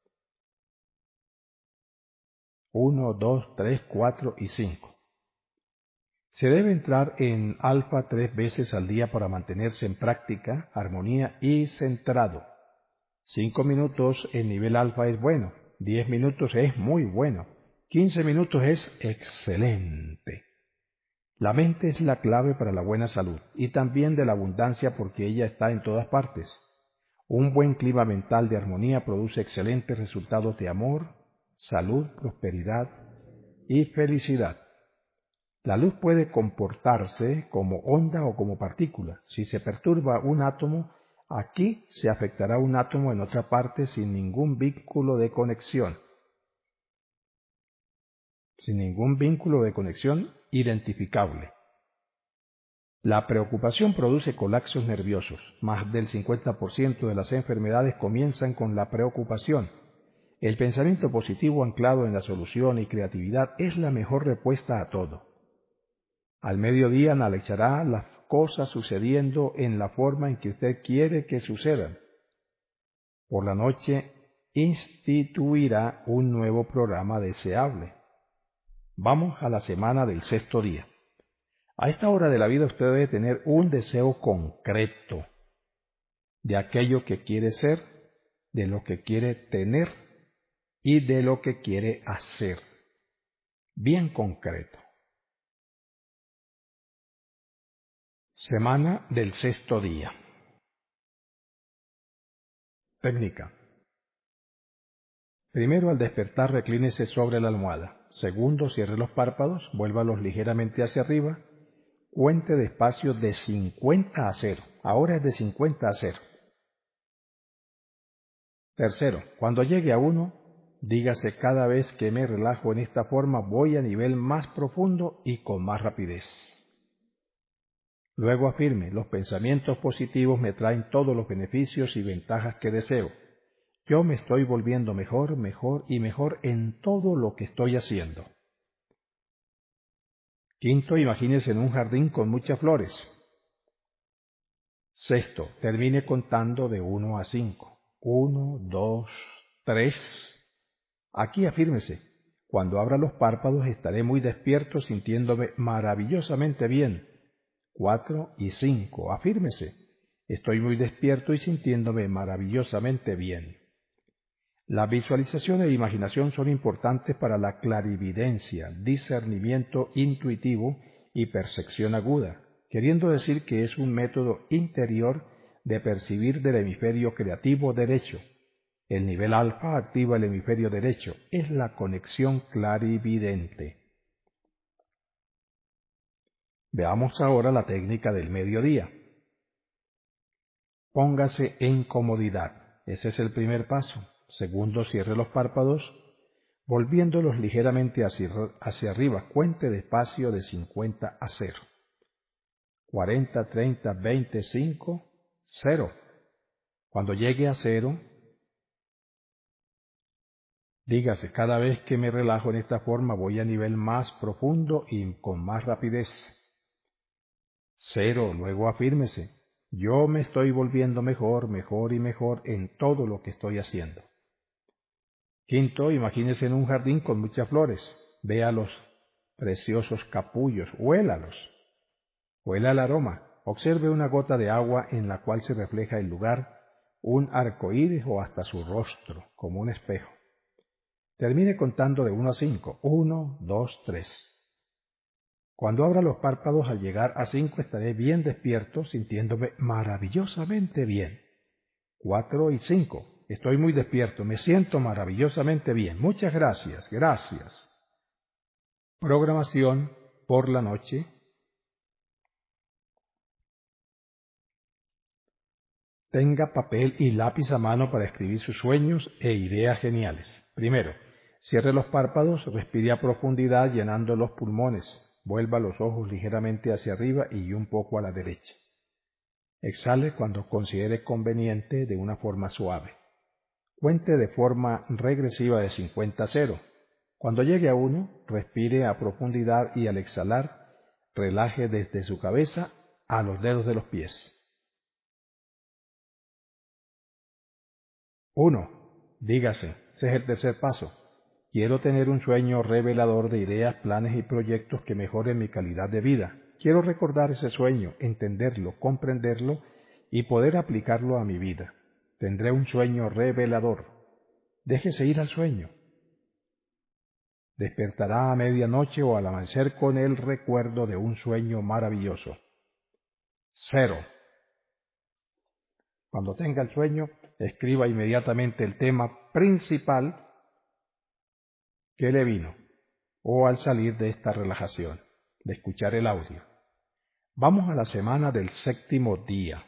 uno, dos, tres, cuatro y cinco. Se debe entrar en alfa tres veces al día para mantenerse en práctica, armonía y centrado. Cinco minutos en nivel alfa es bueno, diez minutos es muy bueno, quince minutos es excelente. La mente es la clave para la buena salud y también de la abundancia porque ella está en todas partes. Un buen clima mental de armonía produce excelentes resultados de amor, salud, prosperidad y felicidad. La luz puede comportarse como onda o como partícula. Si se perturba un átomo, aquí se afectará un átomo en otra parte sin ningún vínculo de conexión. Sin ningún vínculo de conexión identificable. La preocupación produce colapsos nerviosos. Más del cincuenta por ciento de las enfermedades comienzan con la preocupación. El pensamiento positivo anclado en la solución y creatividad es la mejor respuesta a todo. Al mediodía analizará las cosas sucediendo en la forma en que usted quiere que sucedan. Por la noche instituirá un nuevo programa deseable. Vamos a la semana del sexto día. A esta hora de la vida usted debe tener un deseo concreto de aquello que quiere ser, de lo que quiere tener y de lo que quiere hacer. Bien concreto. Semana del sexto día. Técnica. Primero, al despertar, reclínese sobre la almohada. Segundo, cierre los párpados, vuélvalos ligeramente hacia arriba. Cuente despacio de cincuenta a cero. Ahora es de cincuenta a cero. Tercero, cuando llegue a uno, dígase: cada vez que me relajo en esta forma voy a nivel más profundo y con más rapidez. Luego afirme: los pensamientos positivos me traen todos los beneficios y ventajas que deseo. Yo me estoy volviendo mejor, mejor y mejor en todo lo que estoy haciendo. Quinto, imagínese en un jardín con muchas flores. Sexto, termine contando de uno a cinco. Uno, dos, tres. Aquí afírmese: cuando abra los párpados estaré muy despierto sintiéndome maravillosamente bien. Cuatro y cinco. Afírmese: estoy muy despierto y sintiéndome maravillosamente bien. La visualización e imaginación son importantes para la clarividencia, discernimiento intuitivo y percepción aguda, queriendo decir que es un método interior de percibir del hemisferio creativo derecho. El nivel alfa activa el hemisferio derecho, es la conexión clarividente. Veamos ahora la técnica del mediodía. Póngase en comodidad, ese es el primer paso. Segundo, cierre los párpados, volviéndolos ligeramente hacia, hacia arriba. Cuente despacio de cincuenta a cero. cuarenta, treinta, veinte, cinco, cero. Cuando llegue a cero, dígase: cada vez que me relajo en esta forma voy a nivel más profundo y con más rapidez. Cero. Luego afírmese: yo me estoy volviendo mejor, mejor y mejor en todo lo que estoy haciendo. Quinto, imagínese en un jardín con muchas flores. Vea los preciosos capullos, huélalos. Huela el aroma. Observe una gota de agua en la cual se refleja el lugar, un arco iris o hasta su rostro, como un espejo. Termine contando de uno a cinco. Uno, dos, tres. Cuando abra los párpados al llegar a cinco estaré bien despierto, sintiéndome maravillosamente bien. Cuatro y cinco. Estoy muy despierto, me siento maravillosamente bien. Muchas gracias, gracias. Programación por la noche. Tenga papel y lápiz a mano para escribir sus sueños e ideas geniales. Primero, cierre los párpados, respire a profundidad llenando los pulmones. Vuelva los ojos ligeramente hacia arriba y un poco a la derecha. Exhale cuando considere conveniente de una forma suave. Cuente de forma regresiva de cincuenta a cero. Cuando llegue a uno, respire a profundidad y al exhalar, relaje desde su cabeza a los dedos de los pies. uno. Dígase, ese es el tercer paso: quiero tener un sueño revelador de ideas, planes y proyectos que mejoren mi calidad de vida. Quiero recordar ese sueño, entenderlo, comprenderlo y poder aplicarlo a mi vida. Tendré un sueño revelador. Déjese ir al sueño. Despertará a medianoche o al amanecer con el recuerdo de un sueño maravilloso. Cero. Cuando tenga el sueño, escriba inmediatamente el tema principal que le vino, o al salir de esta relajación, de escuchar el audio. Vamos a la semana del séptimo día.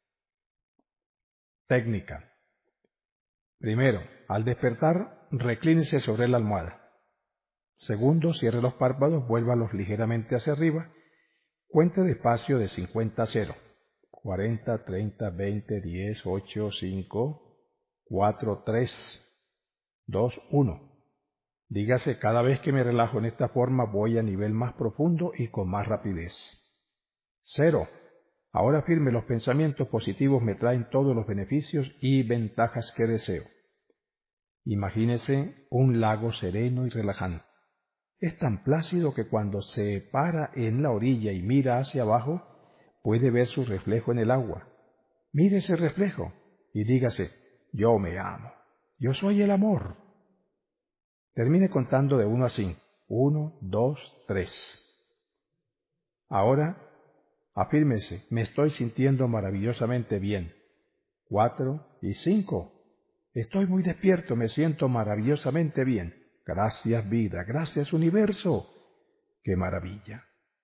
Técnica. Primero, al despertar, reclínese sobre la almohada. Segundo, cierre los párpados, vuélvalos ligeramente hacia arriba. Cuente despacio de cincuenta a cero. cuarenta, treinta, veinte, diez, ocho, cinco, cuatro, tres, dos, uno. Dígase: cada vez que me relajo en esta forma voy a nivel más profundo y con más rapidez. Cero. Ahora afirme: los pensamientos positivos me traen todos los beneficios y ventajas que deseo. Imagínese un lago sereno y relajante. Es tan plácido que cuando se para en la orilla y mira hacia abajo, puede ver su reflejo en el agua. Mire ese reflejo y dígase, yo me amo, yo soy el amor. Termine contando de uno a cinco. Uno, dos, tres. Ahora, afírmese, me estoy sintiendo maravillosamente bien. Cuatro y cinco. Estoy muy despierto, me siento maravillosamente bien. Gracias vida, gracias universo. ¡Qué maravilla!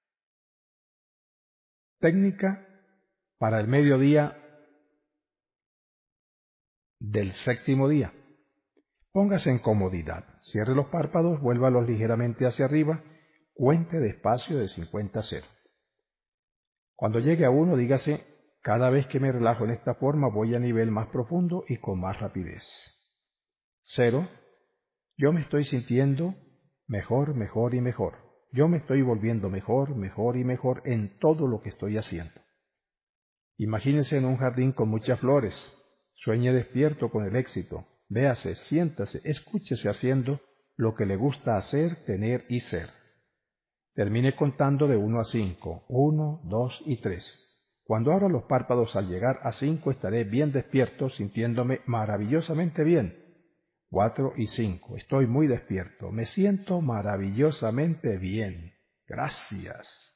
Técnica para el mediodía del séptimo día. Póngase en comodidad, cierre los párpados, vuélvalos ligeramente hacia arriba, cuente despacio de cincuenta a cero. Cuando llegue a uno, dígase, cada vez que me relajo en esta forma voy a nivel más profundo y con más rapidez. Cero, yo me estoy sintiendo mejor, mejor y mejor. Yo me estoy volviendo mejor, mejor y mejor en todo lo que estoy haciendo. Imagínese en un jardín con muchas flores. Sueñe despierto con el éxito. Véase, siéntase, escúchese haciendo lo que le gusta hacer, tener y ser. Termine contando de uno a cinco. Uno, dos y tres. Cuando abra los párpados al llegar a cinco estaré bien despierto, sintiéndome maravillosamente bien. Cuatro y cinco. Estoy muy despierto. Me siento maravillosamente bien. Gracias.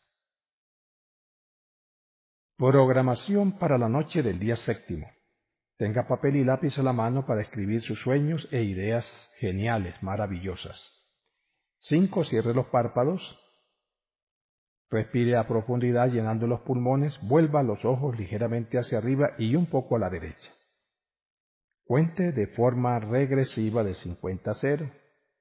Programación para la noche del día séptimo. Tenga papel y lápiz a la mano para escribir sus sueños e ideas geniales, maravillosas. cinco. Cierre los párpados. Respire a profundidad llenando los pulmones. Vuelva los ojos ligeramente hacia arriba y un poco a la derecha. Cuente de forma regresiva de cincuenta a cero.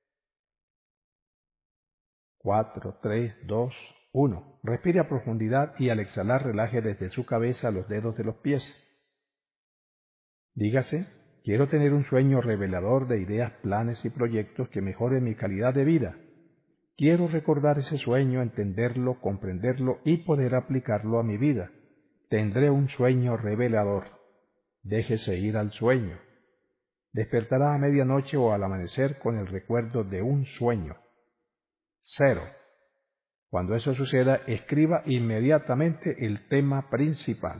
cuatro, tres, dos, uno. Respire a profundidad y al exhalar relaje desde su cabeza los dedos de los pies. Dígase, quiero tener un sueño revelador de ideas, planes y proyectos que mejoren mi calidad de vida. Quiero recordar ese sueño, entenderlo, comprenderlo y poder aplicarlo a mi vida. Tendré un sueño revelador. Déjese ir al sueño. Despertará a medianoche o al amanecer con el recuerdo de un sueño. Cero. Cuando eso suceda, escriba inmediatamente el tema principal.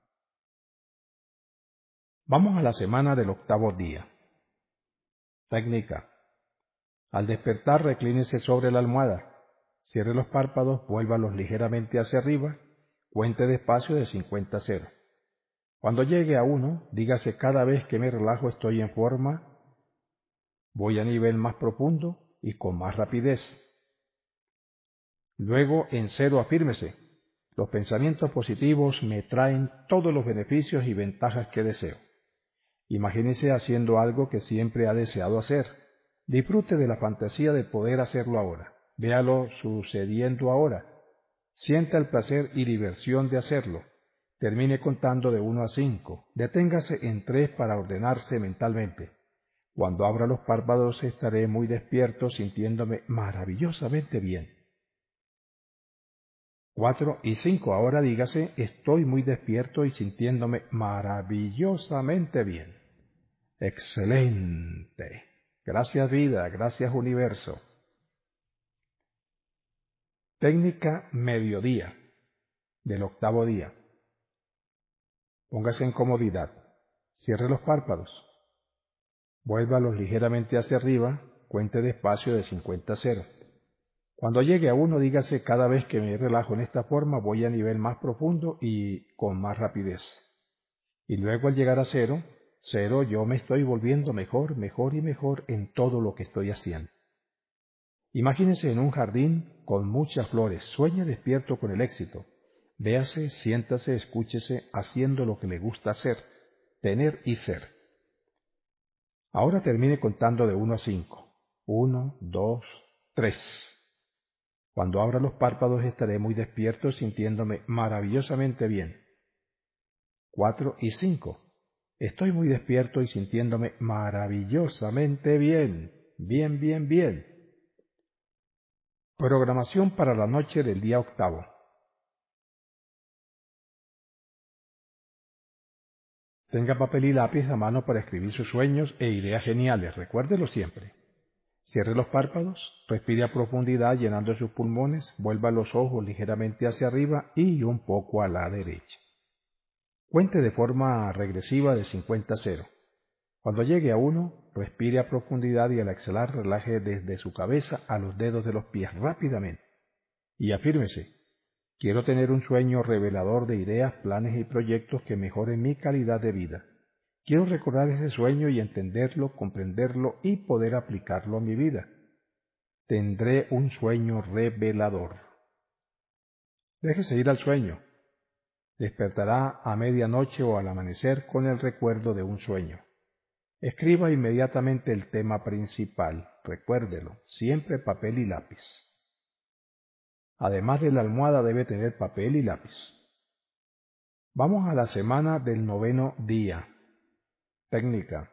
Vamos a la semana del octavo día. Técnica. Al despertar, reclínese sobre la almohada. Cierre los párpados, vuélvalos ligeramente hacia arriba, cuente despacio de cincuenta a cero. Cuando llegue a uno, dígase cada vez que me relajo estoy en forma, voy a nivel más profundo y con más rapidez. Luego en cero afírmese, los pensamientos positivos me traen todos los beneficios y ventajas que deseo. Imagínese haciendo algo que siempre ha deseado hacer. Disfrute de la fantasía de poder hacerlo ahora. Véalo sucediendo ahora. Sienta el placer y diversión de hacerlo. Termine contando de uno a cinco. Deténgase en tres para ordenarse mentalmente. Cuando abra los párpados estaré muy despierto, sintiéndome maravillosamente bien. Cuatro y cinco. Ahora dígase, estoy muy despierto y sintiéndome maravillosamente bien. Excelente. Gracias vida, gracias universo. Técnica mediodía del octavo día. Póngase en comodidad. Cierre los párpados. Vuélvalos ligeramente hacia arriba. Cuente despacio de cincuenta a cero. Cuando llegue a uno, dígase cada vez que me relajo en esta forma voy a nivel más profundo y con más rapidez. Y luego al llegar a cero, cero yo me estoy volviendo mejor, mejor y mejor en todo lo que estoy haciendo. Imagínese en un jardín con muchas flores, sueñe despierto con el éxito. Véase, siéntase, escúchese haciendo lo que le gusta hacer, tener y ser. Ahora termine contando de uno a cinco. Uno, dos, tres. Cuando abra los párpados estaré muy despierto sintiéndome maravillosamente bien. Cuatro y cinco. Estoy muy despierto y sintiéndome maravillosamente bien. Bien, bien, bien. Programación para la noche del día octavo. Tenga papel y lápiz a mano para escribir sus sueños e ideas geniales, recuérdelo siempre. Cierre los párpados, respire a profundidad llenando sus pulmones, vuelva los ojos ligeramente hacia arriba y un poco a la derecha. Cuente de forma regresiva de cincuenta a cero. Cuando llegue a uno, respire a profundidad y al exhalar relaje desde su cabeza a los dedos de los pies rápidamente. Y afírmese: quiero tener un sueño revelador de ideas, planes y proyectos que mejoren mi calidad de vida. Quiero recordar ese sueño y entenderlo, comprenderlo y poder aplicarlo a mi vida. Tendré un sueño revelador. Déjese ir al sueño. Despertará a medianoche o al amanecer con el recuerdo de un sueño. Escriba inmediatamente el tema principal. Recuérdelo, siempre papel y lápiz. Además de la almohada debe tener papel y lápiz. Vamos a la semana del noveno día. Técnica.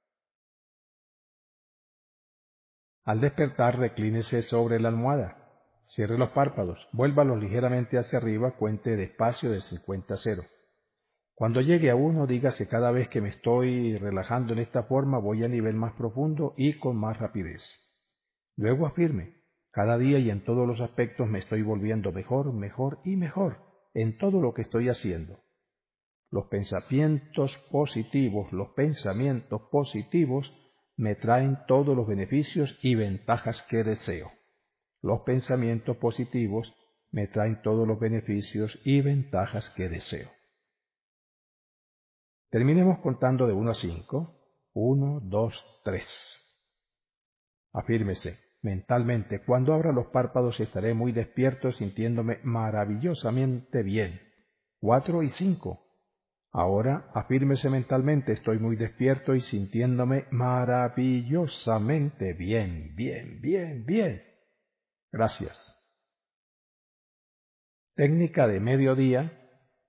Al despertar, reclínese sobre la almohada. Cierre los párpados, vuélvalos ligeramente hacia arriba, cuente despacio de cincuenta a cero. Cuando llegue a uno, dígase: cada vez que me estoy relajando en esta forma, voy a nivel más profundo y con más rapidez. Luego afirme: cada día y en todos los aspectos me estoy volviendo mejor, mejor y mejor en todo lo que estoy haciendo. Los pensamientos positivos, los pensamientos positivos me traen todos los beneficios y ventajas que deseo. Los pensamientos positivos me traen todos los beneficios y ventajas que deseo. Terminemos contando de uno a cinco. uno, dos, tres. Afírmese mentalmente: cuando abra los párpados estaré muy despierto, sintiéndome maravillosamente bien. cuatro y cinco. Ahora afírmese mentalmente: estoy muy despierto y sintiéndome maravillosamente bien, bien, bien, bien. Gracias. Técnica de mediodía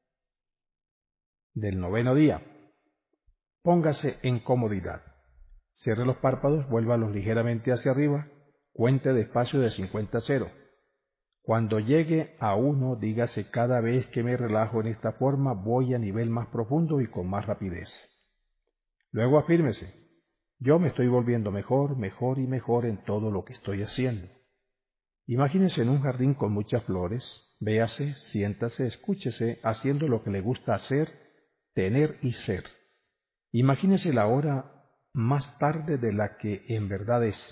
del noveno día. Póngase en comodidad. Cierre los párpados, vuélvalos ligeramente hacia arriba, cuente despacio de cincuenta a cero. Cuando llegue a uno, dígase: cada vez que me relajo en esta forma, voy a nivel más profundo y con más rapidez. Luego afírmese: yo me estoy volviendo mejor, mejor y mejor en todo lo que estoy haciendo. Imagínese en un jardín con muchas flores, véase, siéntase, escúchese haciendo lo que le gusta hacer, tener y ser. Imagínese la hora más tarde de la que en verdad es.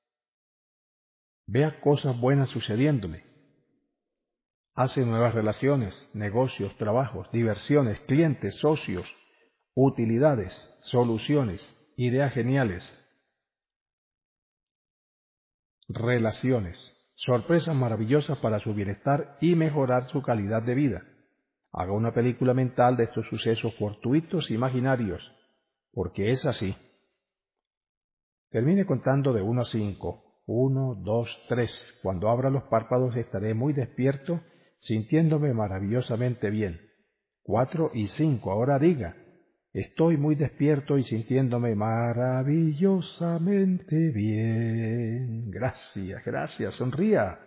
Vea cosas buenas sucediéndole. Hace nuevas relaciones, negocios, trabajos, diversiones, clientes, socios, utilidades, soluciones, ideas geniales, relaciones, sorpresas maravillosas para su bienestar y mejorar su calidad de vida. Haga una película mental de estos sucesos fortuitos imaginarios, porque es así. Termine contando de uno a cinco. uno, dos, tres. Cuando abra los párpados estaré muy despierto, sintiéndome maravillosamente bien. cuatro y cinco. Ahora diga: estoy muy despierto y sintiéndome maravillosamente bien. Gracias, gracias. Sonría.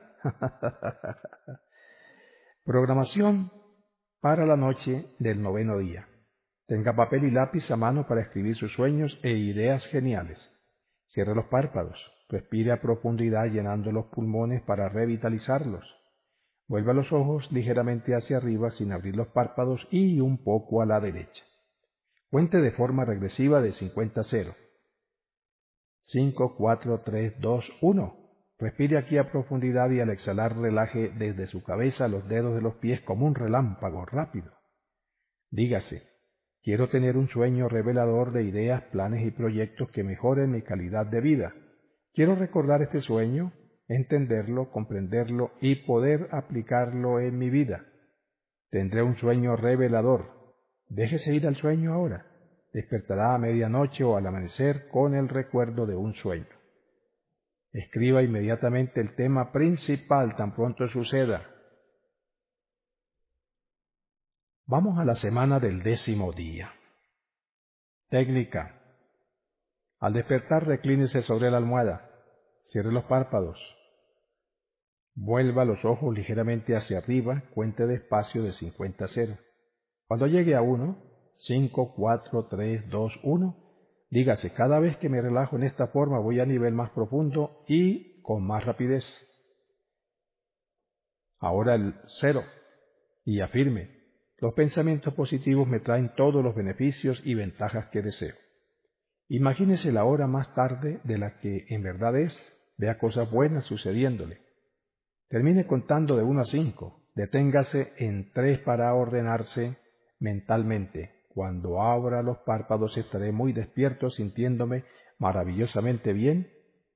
Programación para la noche del noveno día. Tenga papel y lápiz a mano para escribir sus sueños e ideas geniales. Cierre los párpados, respire a profundidad llenando los pulmones para revitalizarlos. Vuelva los ojos ligeramente hacia arriba sin abrir los párpados y un poco a la derecha. Cuente de forma regresiva de cincuenta a cero. cinco, cuatro, tres, dos, uno. Respire aquí a profundidad y al exhalar relaje desde su cabeza los dedos de los pies como un relámpago rápido. Dígase: quiero tener un sueño revelador de ideas, planes y proyectos que mejoren mi calidad de vida. Quiero recordar este sueño, entenderlo, comprenderlo y poder aplicarlo en mi vida. Tendré un sueño revelador. Déjese ir al sueño ahora. Despertará a medianoche o al amanecer con el recuerdo de un sueño. Escriba inmediatamente el tema principal tan pronto suceda. Vamos a la semana del décimo día. Técnica. Al despertar, reclínese sobre la almohada. Cierre los párpados. Vuelva los ojos ligeramente hacia arriba, cuente despacio de cincuenta a cero. Cuando llegue a uno, cinco, cuatro, tres, dos, uno, Dígase, cada vez que me relajo en esta forma voy a nivel más profundo y con más rapidez. Ahora el cero. Y afirme, los pensamientos positivos me traen todos los beneficios y ventajas que deseo. Imagínese la hora más tarde de la que en verdad es, vea cosas buenas sucediéndole. Termine contando de uno a cinco, deténgase en tres para ordenarse mentalmente. Cuando abra los párpados estaré muy despierto sintiéndome maravillosamente bien.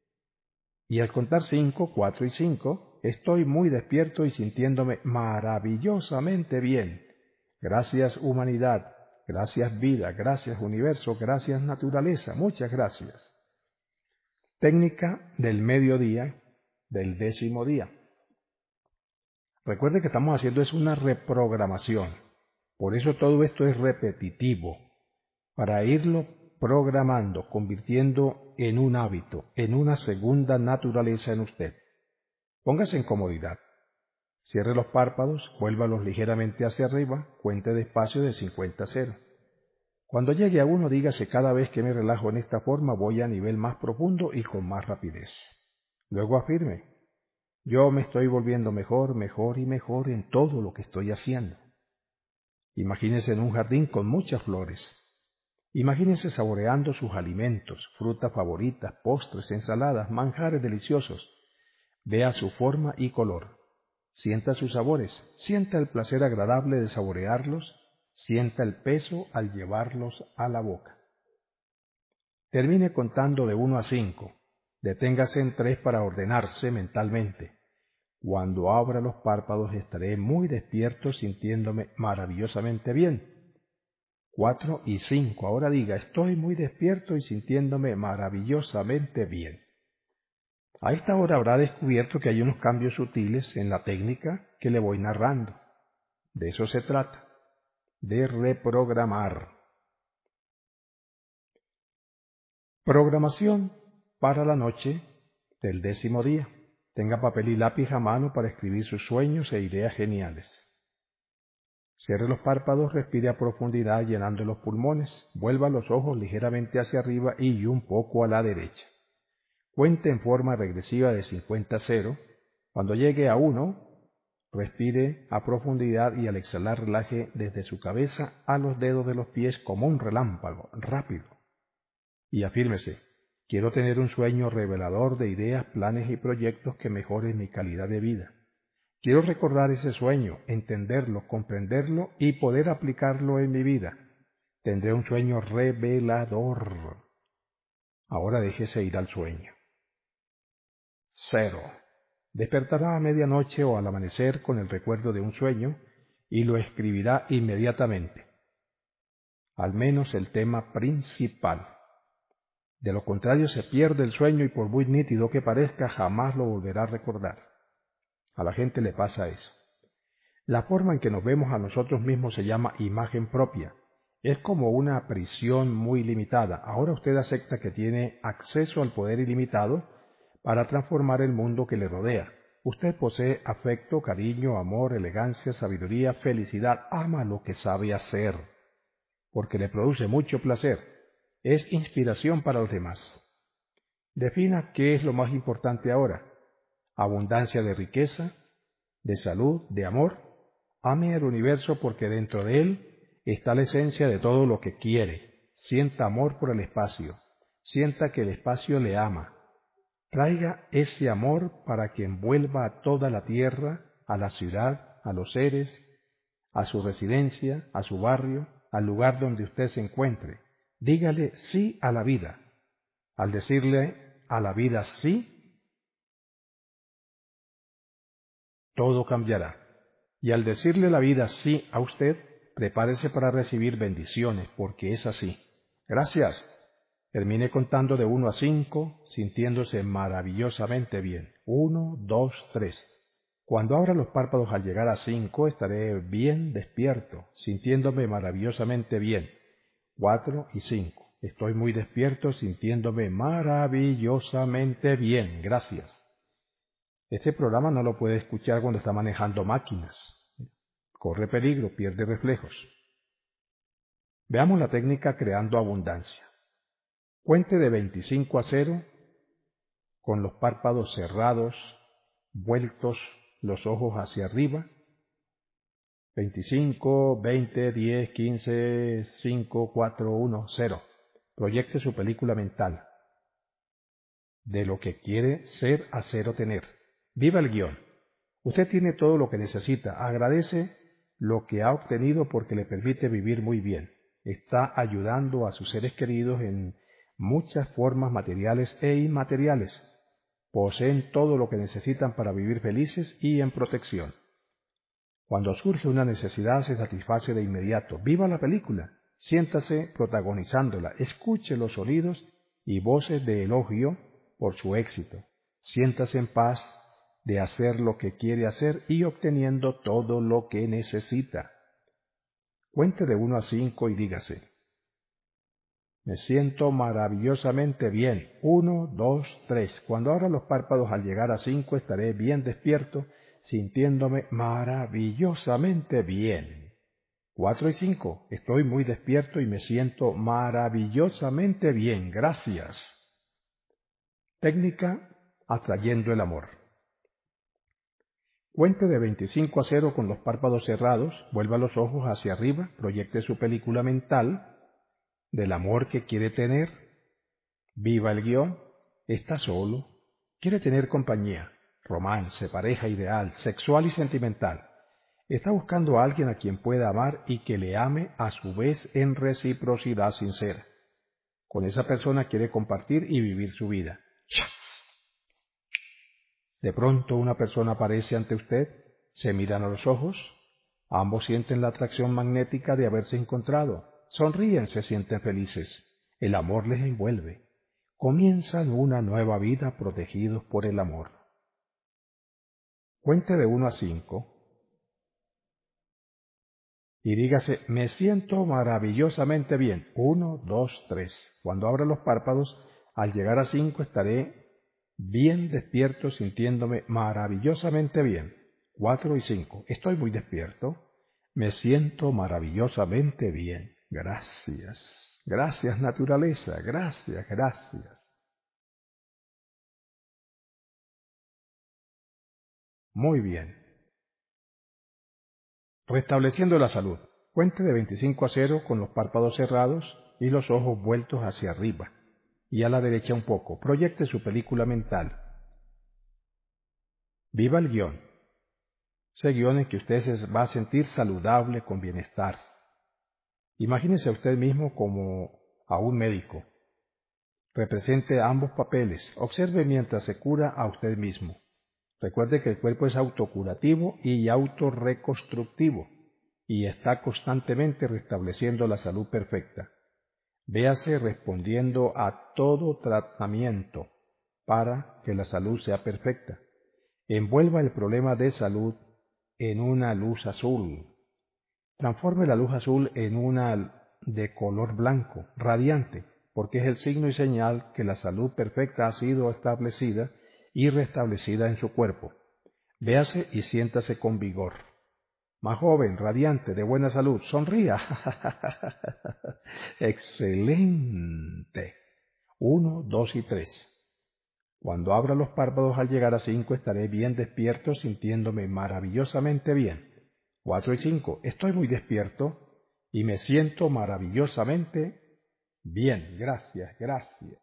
Y al contar cinco, cuatro y cinco, estoy muy despierto y sintiéndome maravillosamente bien. Gracias humanidad, gracias vida, gracias universo, gracias naturaleza, muchas gracias. Técnica del mediodía del décimo día. Recuerde que estamos haciendo es una reprogramación. Por eso todo esto es repetitivo, para irlo programando, convirtiendo en un hábito, en una segunda naturaleza en usted. Póngase en comodidad. Cierre los párpados, vuélvalos ligeramente hacia arriba, cuente despacio de cincuenta a cero. Cuando llegue a uno, dígase, cada vez que me relajo en esta forma voy a nivel más profundo y con más rapidez. Luego afirme, yo me estoy volviendo mejor, mejor y mejor en todo lo que estoy haciendo. Imagínese en un jardín con muchas flores. Imagínese saboreando sus alimentos, frutas favoritas, postres, ensaladas, manjares deliciosos. Vea su forma y color. Sienta sus sabores, sienta el placer agradable de saborearlos, sienta el peso al llevarlos a la boca. Termine contando de uno a cinco. Deténgase en tres para ordenarse mentalmente. Cuando abra los párpados estaré muy despierto sintiéndome maravillosamente bien. Cuatro y cinco. Ahora diga, estoy muy despierto y sintiéndome maravillosamente bien. A esta hora habrá descubierto que hay unos cambios sutiles en la técnica que le voy narrando. De eso se trata, de reprogramar. Programación para la noche del décimo día. Tenga papel y lápiz a mano para escribir sus sueños e ideas geniales. Cierre los párpados, respire a profundidad llenando los pulmones, vuelva los ojos ligeramente hacia arriba y un poco a la derecha. Cuente en forma regresiva de cincuenta a cero. Cuando llegue a uno, respire a profundidad y al exhalar relaje desde su cabeza a los dedos de los pies como un relámpago, rápido. Y afírmese, quiero tener un sueño revelador de ideas, planes y proyectos que mejoren mi calidad de vida. Quiero recordar ese sueño, entenderlo, comprenderlo y poder aplicarlo en mi vida. Tendré un sueño revelador. Ahora déjese ir al sueño. Cero. Despertará a medianoche o al amanecer con el recuerdo de un sueño y lo escribirá inmediatamente. Al menos el tema principal. De lo contrario se pierde el sueño y por muy nítido que parezca jamás lo volverá a recordar. A la gente le pasa eso. La forma en que nos vemos a nosotros mismos se llama imagen propia. Es como una prisión muy limitada. Ahora usted acepta que tiene acceso al poder ilimitado para transformar el mundo que le rodea. Usted posee afecto, cariño, amor, elegancia, sabiduría, felicidad, ama lo que sabe hacer, porque le produce mucho placer. Es inspiración para los demás. Defina qué es lo más importante ahora. Abundancia de riqueza, de salud, de amor. Ame el universo porque dentro de él está la esencia de todo lo que quiere. Sienta amor por el espacio. Sienta que el espacio le ama. Traiga ese amor para que envuelva a toda la tierra, a la ciudad, a los seres, a su residencia, a su barrio, al lugar donde usted se encuentre. Dígale sí a la vida. Al decirle a la vida sí, todo cambiará. Y al decirle la vida sí a usted, prepárese para recibir bendiciones, porque es así. Gracias. Termine contando de uno a cinco, sintiéndose maravillosamente bien. Uno, dos, tres. Cuando abra los párpados al llegar a cinco, estaré bien despierto, sintiéndome maravillosamente bien. Cuatro y cinco. Estoy muy despierto, sintiéndome maravillosamente bien. Gracias. Este programa no lo puede escuchar cuando está manejando máquinas. Corre peligro, pierde reflejos. Veamos la técnica creando abundancia. Cuente de veinticinco a cero con los párpados cerrados, vueltos los ojos hacia arriba. veinticinco, veinte, diez, quince, cinco, cuatro, uno, cero. Proyecte su película mental de lo que quiere ser, hacer o tener. Viva el guión. Usted tiene todo lo que necesita. Agradece lo que ha obtenido porque le permite vivir muy bien. Está ayudando a sus seres queridos en muchas formas materiales e inmateriales. Poseen todo lo que necesitan para vivir felices y en protección. Cuando surge una necesidad se satisface de inmediato. Viva la película. Siéntase protagonizándola. Escuche los sonidos y voces de elogio por su éxito. Siéntase en paz de hacer lo que quiere hacer y obteniendo todo lo que necesita. Cuente de uno a cinco y dígase: me siento maravillosamente bien. Uno, dos, tres. Cuando abra los párpados al llegar a cinco estaré bien despierto, sintiéndome maravillosamente bien. Cuatro y cinco. Estoy muy despierto y me siento maravillosamente bien. Gracias. Técnica atrayendo el amor. Cuente de veinticinco a cero con los párpados cerrados, vuelva los ojos hacia arriba, proyecte su película mental del amor que quiere tener. Viva el guión. Está solo. Quiere tener compañía, romance, pareja ideal, sexual y sentimental. Está buscando a alguien a quien pueda amar y que le ame a su vez en reciprocidad sincera. Con esa persona quiere compartir y vivir su vida. De pronto una persona aparece ante usted, se miran a los ojos, ambos sienten la atracción magnética de haberse encontrado, sonríen, se sienten felices, el amor les envuelve, comienzan una nueva vida protegidos por el amor. Cuente de uno a cinco y dígase: me siento maravillosamente bien. Uno, dos, tres. Cuando abra los párpados, al llegar a cinco estaré bien despierto, sintiéndome maravillosamente bien. Cuatro y cinco. Estoy muy despierto. Me siento maravillosamente bien. Gracias. Gracias, naturaleza. Gracias, gracias. Muy bien. Restableciendo la salud. Cuente de veinticinco a cero con los párpados cerrados y los ojos vueltos hacia arriba y a la derecha un poco. Proyecte su película mental. Viva el guión. Ese guión en que usted se va a sentir saludable, con bienestar. Imagínese a usted mismo como a un médico. Represente ambos papeles. Observe mientras se cura a usted mismo. Recuerde que el cuerpo es autocurativo y autorreconstructivo y está constantemente restableciendo la salud perfecta. Véase respondiendo a todo tratamiento para que la salud sea perfecta. Envuelva el problema de salud en una luz azul. Transforme la luz azul en una de color blanco, radiante, porque es el signo y señal que la salud perfecta ha sido establecida y restablecida en su cuerpo. Véase y siéntase con vigor. Más joven, radiante, de buena salud, sonría. Excelente. Uno, dos y tres. Cuando abra los párpados al llegar a cinco estaré bien despierto, sintiéndome maravillosamente bien. Cuatro y cinco. Estoy muy despierto y me siento maravillosamente bien. Gracias, gracias.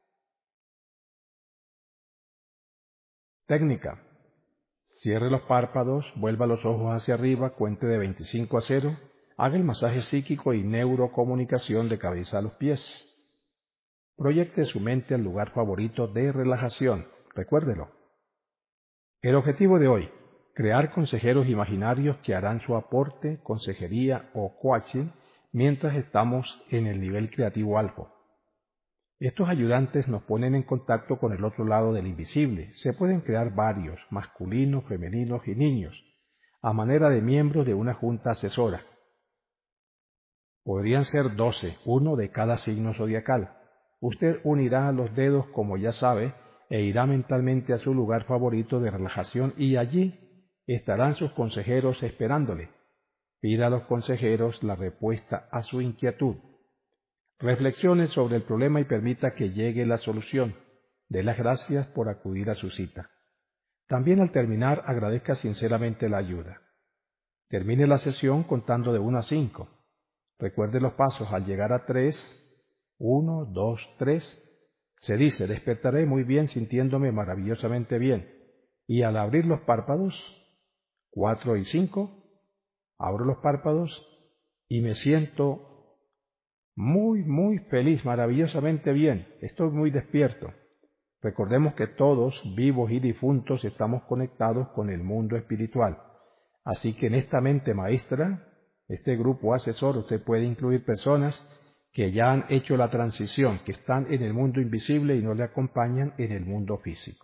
Técnica. Cierre los párpados, vuelva los ojos hacia arriba, cuente de veinticinco a cero, haga el masaje psíquico y neurocomunicación de cabeza a los pies. Proyecte su mente al lugar favorito de relajación, recuérdelo. El objetivo de hoy: crear consejeros imaginarios que harán su aporte, consejería o coaching mientras estamos en el nivel creativo alfa. Estos ayudantes nos ponen en contacto con el otro lado del invisible. Se pueden crear varios, masculinos, femeninos y niños, a manera de miembros de una junta asesora. Podrían ser doce, uno de cada signo zodiacal. Usted unirá los dedos como ya sabe e irá mentalmente a su lugar favorito de relajación y allí estarán sus consejeros esperándole. Pida a los consejeros la respuesta a su inquietud. Reflexione sobre el problema y permita que llegue la solución. Dé las gracias por acudir a su cita. También al terminar agradezca sinceramente la ayuda. Termine la sesión contando de uno a cinco. Recuerde los pasos. Al llegar a tres, uno, dos, tres, se dice, despertaré muy bien sintiéndome maravillosamente bien. Y al abrir los párpados, cuatro y cinco, abro los párpados y me siento muy, muy feliz, maravillosamente bien. Estoy muy despierto. Recordemos que todos, vivos y difuntos, estamos conectados con el mundo espiritual. Así que en esta mente maestra, este grupo asesor, usted puede incluir personas que ya han hecho la transición, que están en el mundo invisible y no le acompañan en el mundo físico.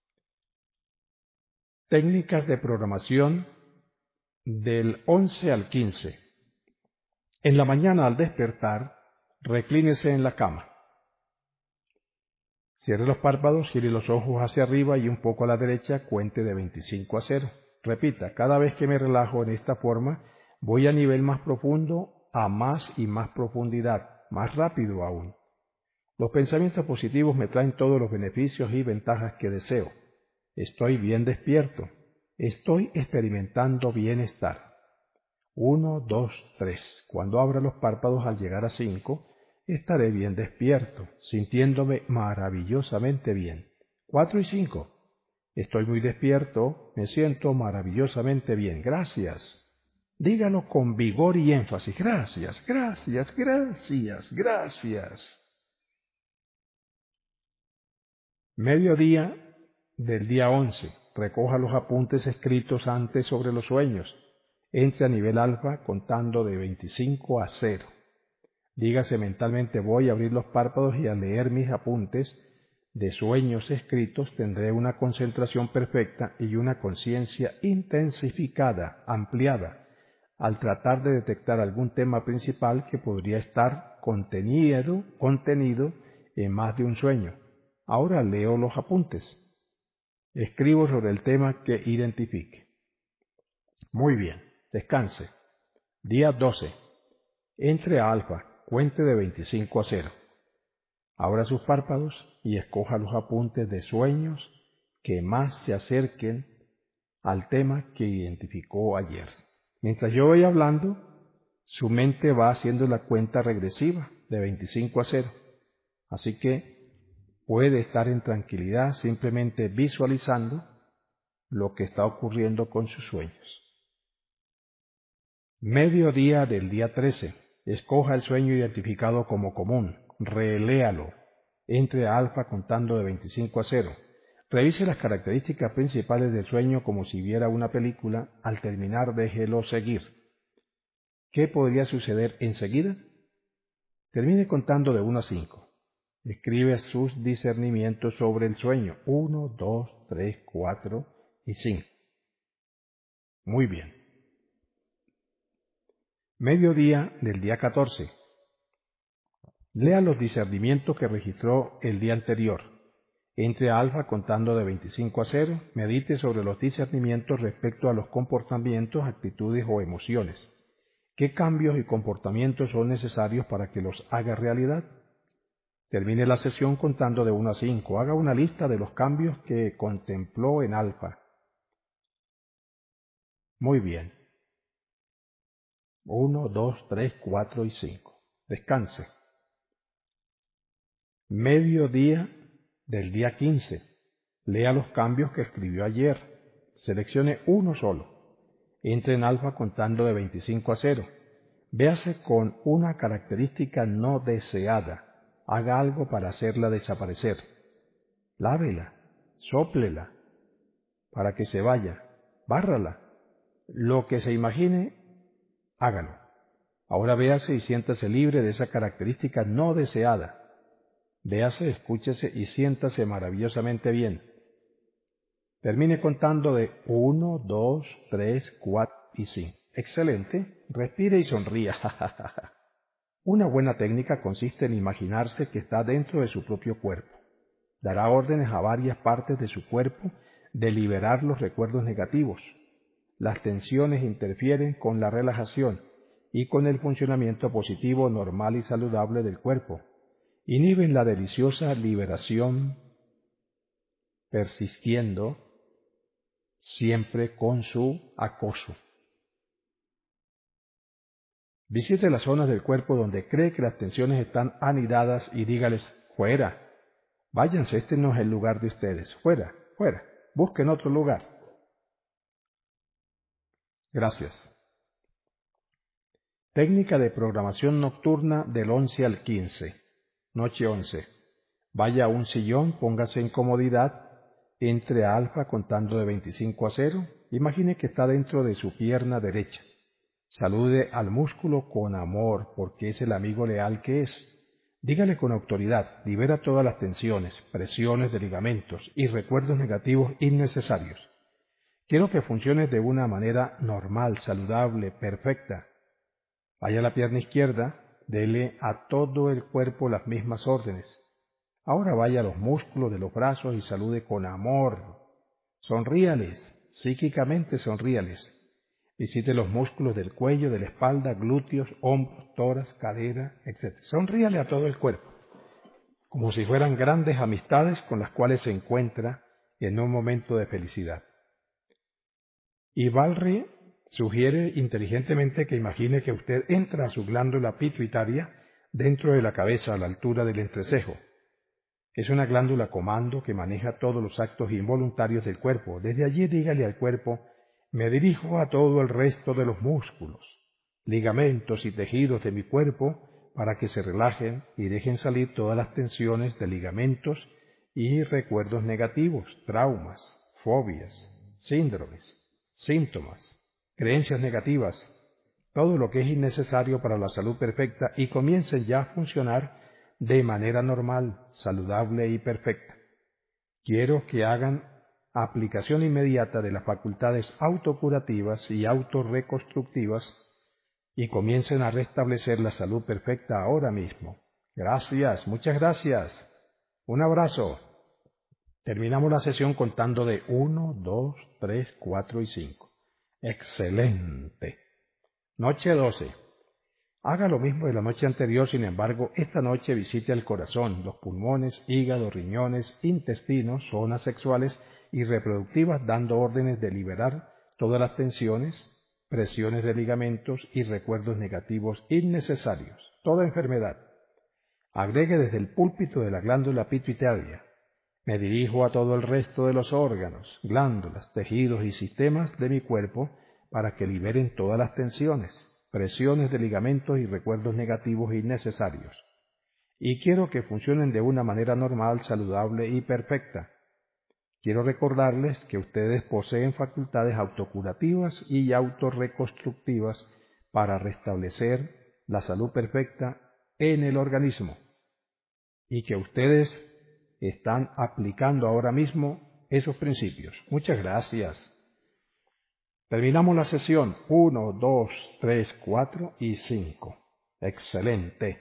Técnicas de programación del once al quince. En la mañana al despertar, reclínese en la cama. Cierre los párpados, gire los ojos hacia arriba y un poco a la derecha, cuente de veinticinco a cero. Repita, cada vez que me relajo en esta forma, voy a nivel más profundo, a más y más profundidad, más rápido aún. Los pensamientos positivos me traen todos los beneficios y ventajas que deseo. Estoy bien despierto. Estoy experimentando bienestar. Uno, dos, tres. Cuando abra los párpados al llegar a cinco, estaré bien despierto, sintiéndome maravillosamente bien. Cuatro y cinco. Estoy muy despierto, me siento maravillosamente bien. Gracias. Dígalo con vigor y énfasis. Gracias, gracias, gracias, gracias. Mediodía del día once. Recoja los apuntes escritos antes sobre los sueños. Entre a nivel alfa contando de veinticinco a cero. Dígase mentalmente, voy a abrir los párpados y al leer mis apuntes de sueños escritos tendré una concentración perfecta y una conciencia intensificada, ampliada, al tratar de detectar algún tema principal que podría estar contenido, contenido en más de un sueño. Ahora leo los apuntes. Escribo sobre el tema que identifique. Muy bien, descanse. Día doce. Entre a alfa, cuente de veinticinco a cero. Abra sus párpados y escoja los apuntes de sueños que más se acerquen al tema que identificó ayer. Mientras yo voy hablando, su mente va haciendo la cuenta regresiva de veinticinco a cero. Así que puede estar en tranquilidad simplemente visualizando lo que está ocurriendo con sus sueños. Mediodía del día trece. Escoja el sueño identificado como común. Reléalo. Entre a alfa contando de veinticinco a cero. Revise las características principales del sueño como si viera una película. Al terminar, déjelo seguir. ¿Qué podría suceder enseguida? Termine contando de uno a cinco. Escribe sus discernimientos sobre el sueño. uno, dos, tres, cuatro y cinco. Muy bien. Mediodía del día catorce. Lea los discernimientos que registró el día anterior. Entre a alfa contando de veinticinco a cero. Medite sobre los discernimientos respecto a los comportamientos, actitudes o emociones. ¿Qué cambios y comportamientos son necesarios para que los haga realidad? Termine la sesión contando de uno a cinco. Haga una lista de los cambios que contempló en alfa. Muy bien. uno, dos, tres, cuatro y cinco. Descanse. Mediodía del día quince. Lea los cambios que escribió ayer. Seleccione uno solo. Entre en alfa contando de veinticinco a cero. Véase con una característica no deseada. Haga algo para hacerla desaparecer. Lávela, sóplela, para que se vaya. Bárrala. Lo que se imagine, hágalo. Ahora véase y siéntase libre de esa característica no deseada. Véase, escúchese y siéntase maravillosamente bien. Termine contando de uno, dos, tres, cuatro y cinco. Excelente. Respire y sonría. Una buena técnica consiste en imaginarse que está dentro de su propio cuerpo. Dará órdenes a varias partes de su cuerpo de liberar los recuerdos negativos. Las tensiones interfieren con la relajación y con el funcionamiento positivo, normal y saludable del cuerpo. Inhiben la deliciosa liberación, persistiendo siempre con su acoso. Visite las zonas del cuerpo donde cree que las tensiones están anidadas y dígales, fuera, váyanse, este no es el lugar de ustedes, fuera, fuera, busquen otro lugar. Gracias. Técnica de programación nocturna del once al quince. Noche once. Vaya a un sillón, póngase en comodidad, entre a alfa contando de veinticinco a cero, imagine que está dentro de su pierna derecha. Salude al músculo con amor, porque es el amigo leal que es. Dígale con autoridad, libera todas las tensiones, presiones de ligamentos y recuerdos negativos innecesarios. Quiero que funcione de una manera normal, saludable, perfecta. Vaya a la pierna izquierda, dele a todo el cuerpo las mismas órdenes. Ahora vaya a los músculos de los brazos y salude con amor. Sonríales, psíquicamente sonríales. Visite los músculos del cuello, de la espalda, glúteos, hombros, tórax, cadera, etcétera. Sonríale a todo el cuerpo, como si fueran grandes amistades con las cuales se encuentra en un momento de felicidad. Y Balri sugiere inteligentemente que imagine que usted entra a su glándula pituitaria dentro de la cabeza a la altura del entrecejo. Es una glándula comando que maneja todos los actos involuntarios del cuerpo. Desde allí dígale al cuerpo, me dirijo a todo el resto de los músculos, ligamentos y tejidos de mi cuerpo para que se relajen y dejen salir todas las tensiones de ligamentos y recuerdos negativos, traumas, fobias, síndromes, síntomas, creencias negativas, todo lo que es innecesario para la salud perfecta y comiencen ya a funcionar de manera normal, saludable y perfecta. Quiero que hagan aplicación inmediata de las facultades autocurativas y autorreconstructivas y comiencen a restablecer la salud perfecta ahora mismo. Gracias, muchas gracias. Un abrazo. Terminamos la sesión contando de uno, dos, tres, cuatro y cinco. Excelente. Noche doce. Haga lo mismo de la noche anterior, sin embargo, esta noche visite el corazón, los pulmones, hígado, riñones, intestinos, zonas sexuales y reproductivas, dando órdenes de liberar todas las tensiones, presiones de ligamentos y recuerdos negativos innecesarios, toda enfermedad. Agregue desde el púlpito de la glándula pituitaria. Me dirijo a todo el resto de los órganos, glándulas, tejidos y sistemas de mi cuerpo para que liberen todas las tensiones, presiones de ligamentos y recuerdos negativos innecesarios. Y quiero que funcionen de una manera normal, saludable y perfecta. Quiero recordarles que ustedes poseen facultades autocurativas y autorreconstructivas para restablecer la salud perfecta en el organismo y que ustedes están aplicando ahora mismo esos principios. Muchas gracias. Terminamos la sesión uno, dos, tres, cuatro y cinco. Excelente.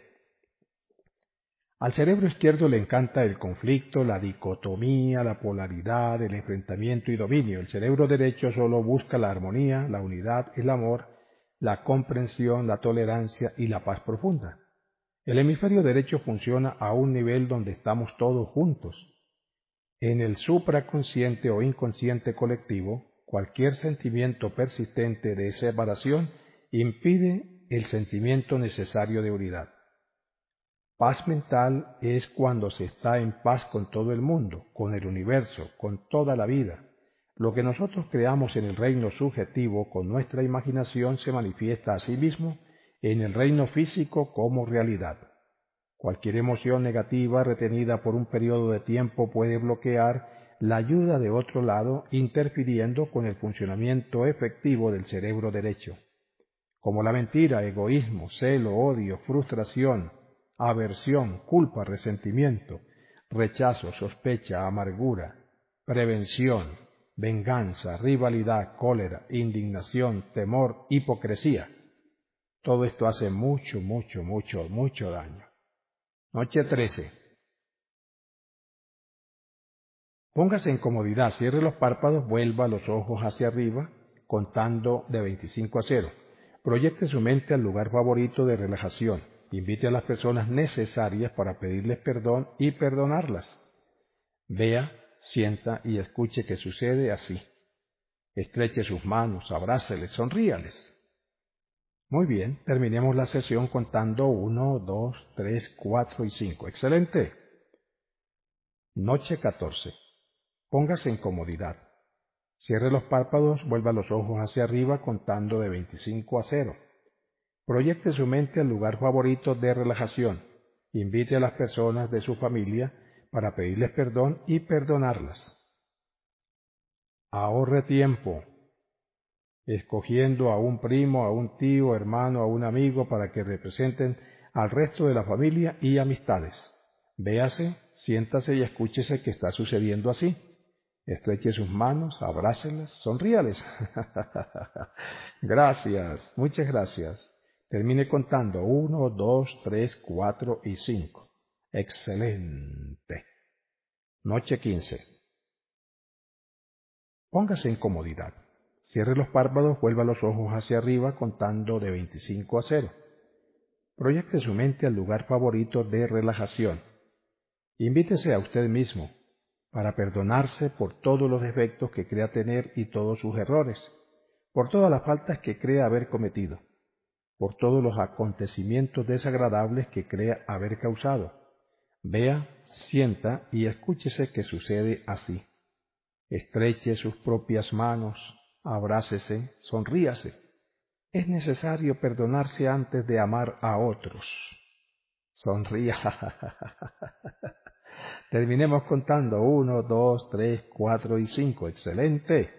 Al cerebro izquierdo le encanta el conflicto, la dicotomía, la polaridad, el enfrentamiento y dominio. El cerebro derecho solo busca la armonía, la unidad, el amor, la comprensión, la tolerancia y la paz profunda. El hemisferio derecho funciona a un nivel donde estamos todos juntos. En el supraconsciente o inconsciente colectivo, cualquier sentimiento persistente de separación impide el sentimiento necesario de unidad. Paz mental es cuando se está en paz con todo el mundo, con el universo, con toda la vida. Lo que nosotros creamos en el reino subjetivo con nuestra imaginación se manifiesta a sí mismo en el reino físico como realidad. Cualquier emoción negativa retenida por un periodo de tiempo puede bloquear la ayuda de otro lado, interfiriendo con el funcionamiento efectivo del cerebro derecho, como la mentira, egoísmo, celo, odio, frustración, aversión, culpa, resentimiento, rechazo, sospecha, amargura, prevención, venganza, rivalidad, cólera, indignación, temor, hipocresía. Todo esto hace mucho, mucho, mucho, mucho daño. Noche trece. Póngase en comodidad, cierre los párpados, vuelva los ojos hacia arriba, contando de veinticinco a cero. Proyecte su mente al lugar favorito de relajación. Invite a las personas necesarias para pedirles perdón y perdonarlas. Vea, sienta y escuche que sucede así. Estreche sus manos, abráceles, sonríales. Muy bien, terminemos la sesión contando uno, dos, tres, cuatro y cinco. Excelente. Noche catorce. Póngase en comodidad. Cierre los párpados, vuelva los ojos hacia arriba contando de veinticinco a cero. Proyecte su mente al lugar favorito de relajación. Invite a las personas de su familia para pedirles perdón y perdonarlas. Ahorre tiempo, escogiendo a un primo, a un tío, hermano, a un amigo para que representen al resto de la familia y amistades. Véase, siéntase y escúchese que está sucediendo así. Estreche sus manos, abrácelas, sonríales. Gracias, muchas gracias. Termine contando uno, dos, tres, cuatro y cinco. Excelente. Noche quince. Póngase en comodidad. Cierre los párpados, vuelva los ojos hacia arriba contando de veinticinco a cero. Proyecte su mente al lugar favorito de relajación. Invítese a usted mismo para perdonarse por todos los defectos que crea tener y todos sus errores, por todas las faltas que crea haber cometido, por todos los acontecimientos desagradables que crea haber causado. Vea, sienta y escúchese que sucede así. Estreche sus propias manos, abrácese, sonríase. Es necesario perdonarse antes de amar a otros. Sonría. Terminemos contando uno, dos, tres, cuatro y cinco. Excelente.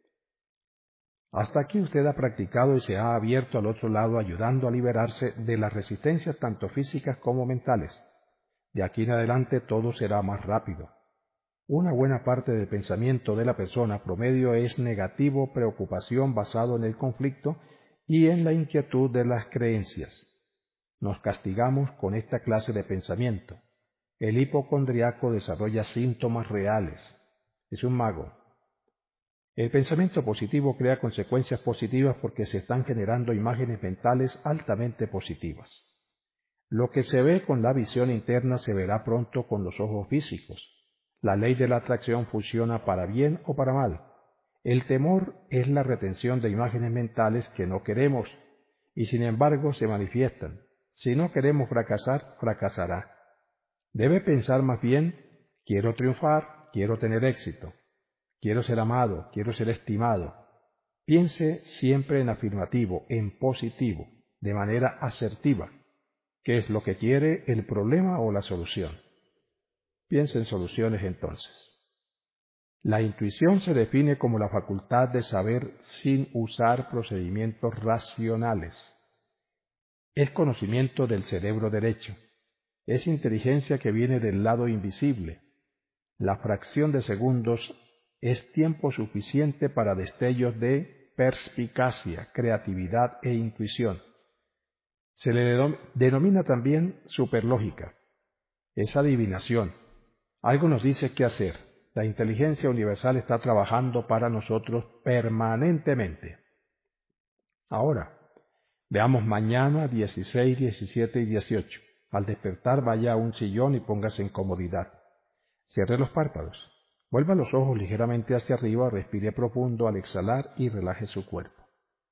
Hasta aquí usted ha practicado y se ha abierto al otro lado ayudando a liberarse de las resistencias tanto físicas como mentales. De aquí en adelante todo será más rápido. Una buena parte del pensamiento de la persona promedio es negativo, preocupación basado en el conflicto y en la inquietud de las creencias. Nos castigamos con esta clase de pensamiento. El hipocondriaco desarrolla síntomas reales. Es un mago. El pensamiento positivo crea consecuencias positivas porque se están generando imágenes mentales altamente positivas. Lo que se ve con la visión interna se verá pronto con los ojos físicos. La ley de la atracción funciona para bien o para mal. El temor es la retención de imágenes mentales que no queremos y sin embargo se manifiestan. Si no queremos fracasar, fracasará. Debe pensar más bien, quiero triunfar, quiero tener éxito, quiero ser amado, quiero ser estimado. Piense siempre en afirmativo, en positivo, de manera asertiva. ¿Qué es lo que quiere, el problema o la solución? Piense en soluciones entonces. La intuición se define como la facultad de saber sin usar procedimientos racionales. Es conocimiento del cerebro derecho. Es inteligencia que viene del lado invisible. La fracción de segundos es tiempo suficiente para destellos de perspicacia, creatividad e intuición. Se le denomina también superlógica. Es adivinación. Algo nos dice qué hacer. La inteligencia universal está trabajando para nosotros permanentemente. Ahora, veamos mañana dieciséis, diecisiete y dieciocho. Al despertar vaya a un sillón y póngase en comodidad. Cierre los párpados. Vuelva los ojos ligeramente hacia arriba, respire profundo al exhalar y relaje su cuerpo.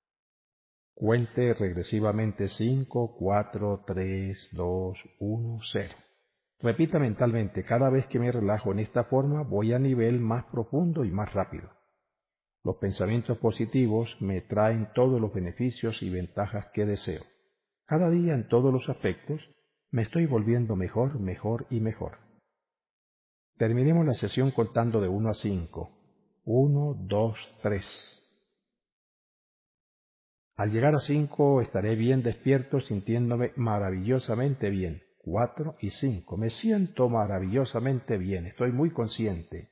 Cuente regresivamente cinco, cuatro, tres, dos, uno, cero. Repita mentalmente, cada vez que me relajo en esta forma voy a nivel más profundo y más rápido. Los pensamientos positivos me traen todos los beneficios y ventajas que deseo. Cada día en todos los aspectos me estoy volviendo mejor, mejor y mejor. Terminemos la sesión contando de uno a cinco. uno, dos, tres. Al llegar a cinco estaré bien despierto sintiéndome maravillosamente bien. cuatro y cinco. Me siento maravillosamente bien, estoy muy consciente.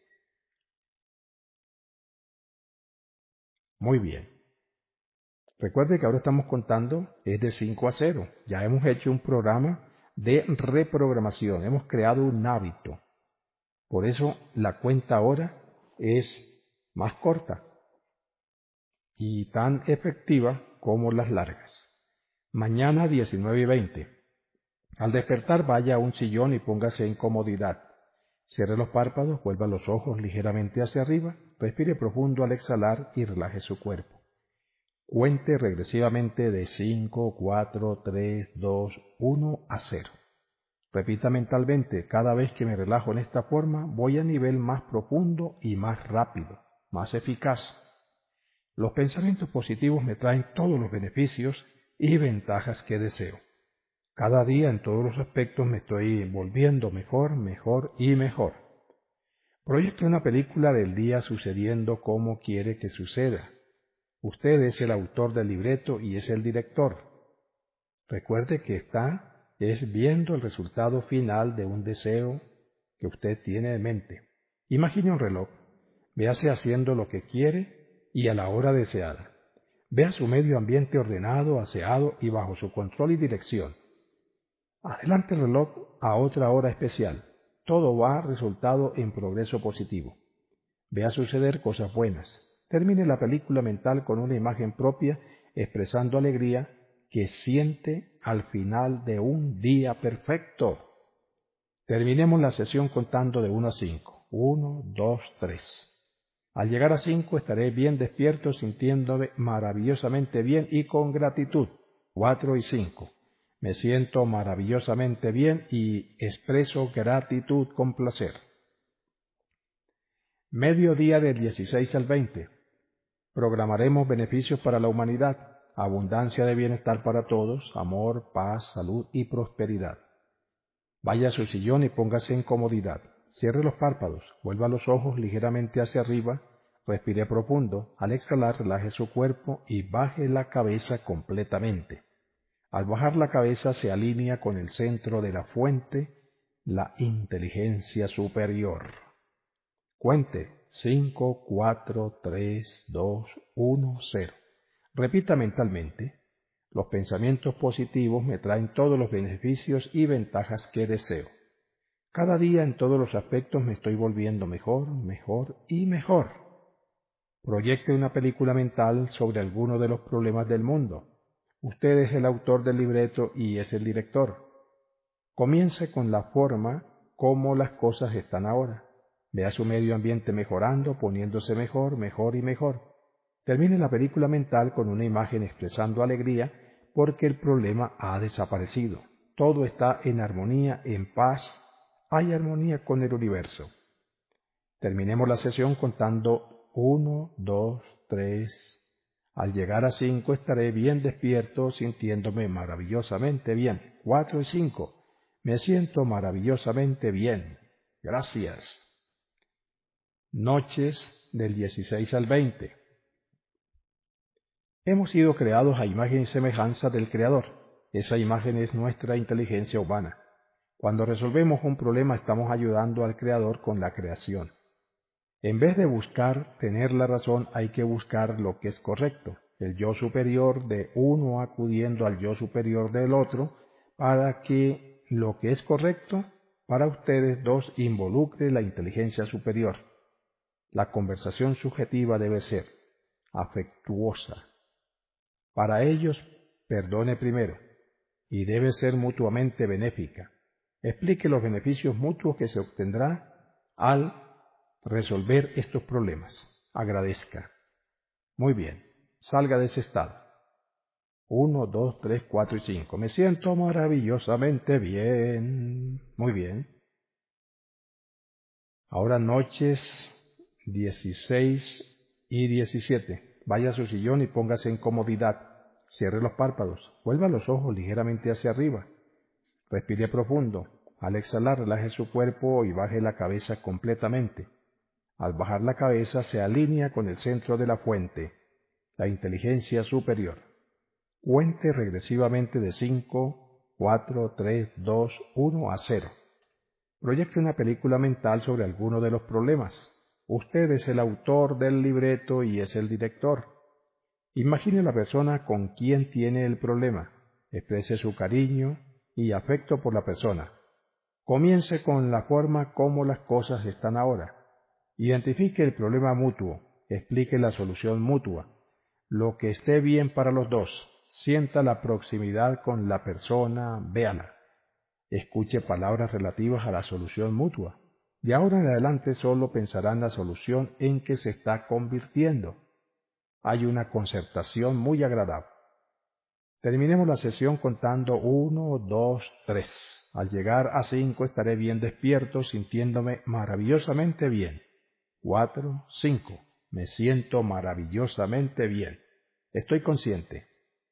Muy bien. Recuerde que ahora estamos contando es de cinco a cero. Ya hemos hecho un programa de reprogramación, hemos creado un hábito. Por eso la cuenta ahora es más corta y tan efectiva como las largas. Mañana diecinueve y veinte. Al despertar vaya a un sillón y póngase en comodidad. Cierre los párpados, vuelva los ojos ligeramente hacia arriba, respire profundo al exhalar y relaje su cuerpo. Cuente regresivamente de cinco, cuatro, tres, dos, uno a cero. Repita mentalmente, cada vez que me relajo en esta forma, voy a nivel más profundo y más rápido, más eficaz. Los pensamientos positivos me traen todos los beneficios y ventajas que deseo. Cada día en todos los aspectos me estoy volviendo mejor, mejor y mejor. Proyecte una película del día sucediendo como quiere que suceda. Usted es el autor del libreto y es el director. Recuerde que está es viendo el resultado final de un deseo que usted tiene en mente. Imagine un reloj. Véase haciendo lo que quiere y a la hora deseada. Vea su medio ambiente ordenado, aseado y bajo su control y dirección. Adelante el reloj a otra hora especial. Todo va resultado en progreso positivo. Vea suceder cosas buenas. Termine la película mental con una imagen propia expresando alegría que siente al final de un día perfecto. Terminemos la sesión contando de uno a cinco. uno, dos, tres. Al llegar a cinco estaré bien despierto, sintiéndome maravillosamente bien y con gratitud. cuatro y cinco. Me siento maravillosamente bien y expreso gratitud con placer. Mediodía del dieciséis al veinte. Programaremos beneficios para la humanidad, abundancia de bienestar para todos, amor, paz, salud y prosperidad. Vaya a su sillón y póngase en comodidad. Cierre los párpados, vuelva los ojos ligeramente hacia arriba, respire profundo. Al exhalar, relaje su cuerpo y baje la cabeza completamente. Al bajar la cabeza se alinea con el centro de la fuente, la inteligencia superior. Cuente cinco, cuatro, tres, dos, uno, cero. Repita mentalmente, los pensamientos positivos me traen todos los beneficios y ventajas que deseo. Cada día en todos los aspectos me estoy volviendo mejor, mejor y mejor. Proyecte una película mental sobre alguno de los problemas del mundo. Usted es el autor del libreto y es el director. Comience con la forma como las cosas están ahora. Vea su medio ambiente mejorando, poniéndose mejor, mejor y mejor. Termine la película mental con una imagen expresando alegría porque el problema ha desaparecido. Todo está en armonía, en paz. Hay armonía con el universo. Terminemos la sesión contando uno, dos, tres. Al llegar a cinco estaré bien despierto, sintiéndome maravillosamente bien. cuatro y cinco. Me siento maravillosamente bien. Gracias. Noches del dieciséis al veinte. Hemos sido creados a imagen y semejanza del Creador. Esa imagen es nuestra inteligencia humana. Cuando resolvemos un problema estamos ayudando al Creador con la creación. En vez de buscar tener la razón, hay que buscar lo que es correcto, el yo superior de uno acudiendo al yo superior del otro, para que lo que es correcto para ustedes dos involucre la inteligencia superior. La conversación subjetiva debe ser afectuosa. Para ellos, perdone primero, y debe ser mutuamente benéfica. Explique los beneficios mutuos que se obtendrá al resolver estos problemas. Agradezca. Muy bien, salga de ese estado. Uno, dos, tres, cuatro y cinco. Me siento maravillosamente bien. Muy bien. Ahora noches dieciséis y diecisiete. Vaya a su sillón y póngase en comodidad. Cierre los párpados. Vuelva los ojos ligeramente hacia arriba. Respire profundo. Al exhalar, relaje su cuerpo y baje la cabeza completamente. Al bajar la cabeza se alinea con el centro de la fuente, la inteligencia superior. Cuente regresivamente de cinco, cuatro, tres, dos, uno a cero. Proyecte una película mental sobre alguno de los problemas. Usted es el autor del libreto y es el director. Imagine la persona con quien tiene el problema. Exprese su cariño y afecto por la persona. Comience con la forma como las cosas están ahora. Identifique el problema mutuo. Explique la solución mutua. lo que esté bien para los dos. Sienta la proximidad con la persona, véala. Escuche palabras relativas a la solución mutua. De ahora en adelante solo pensará en la solución en que se está convirtiendo. Hay una concertación muy agradable. Terminemos la sesión contando uno, dos, tres. Al llegar a cinco estaré bien despierto, sintiéndome maravillosamente bien. Cuatro, cinco. Me siento maravillosamente bien. Estoy consciente.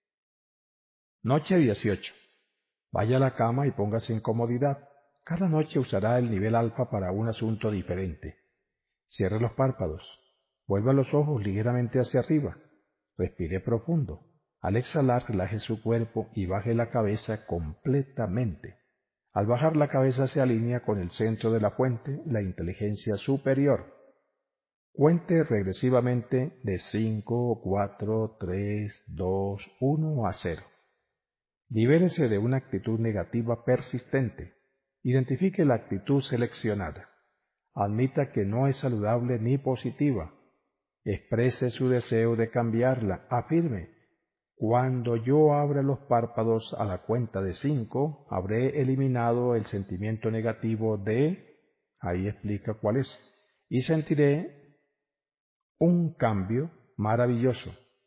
Noche dieciocho. Vaya a la cama y póngase en comodidad. Cada noche usará el nivel alfa para un asunto diferente. Cierre los párpados. Vuelva los ojos ligeramente hacia arriba. Respire profundo. Al exhalar, relaje su cuerpo y baje la cabeza completamente. Al bajar la cabeza se alinea con el centro de la fuente, la inteligencia superior. Cuente regresivamente de cinco, cuatro, tres, dos, uno a cero. Libérese de una actitud negativa persistente. Identifique la actitud seleccionada. Admita que no es saludable ni positiva. Exprese su deseo de cambiarla. Afirme: cuando yo abra los párpados a la cuenta de cinco, habré eliminado el sentimiento negativo de... Ahí explica cuál es. Y sentiré un cambio maravilloso.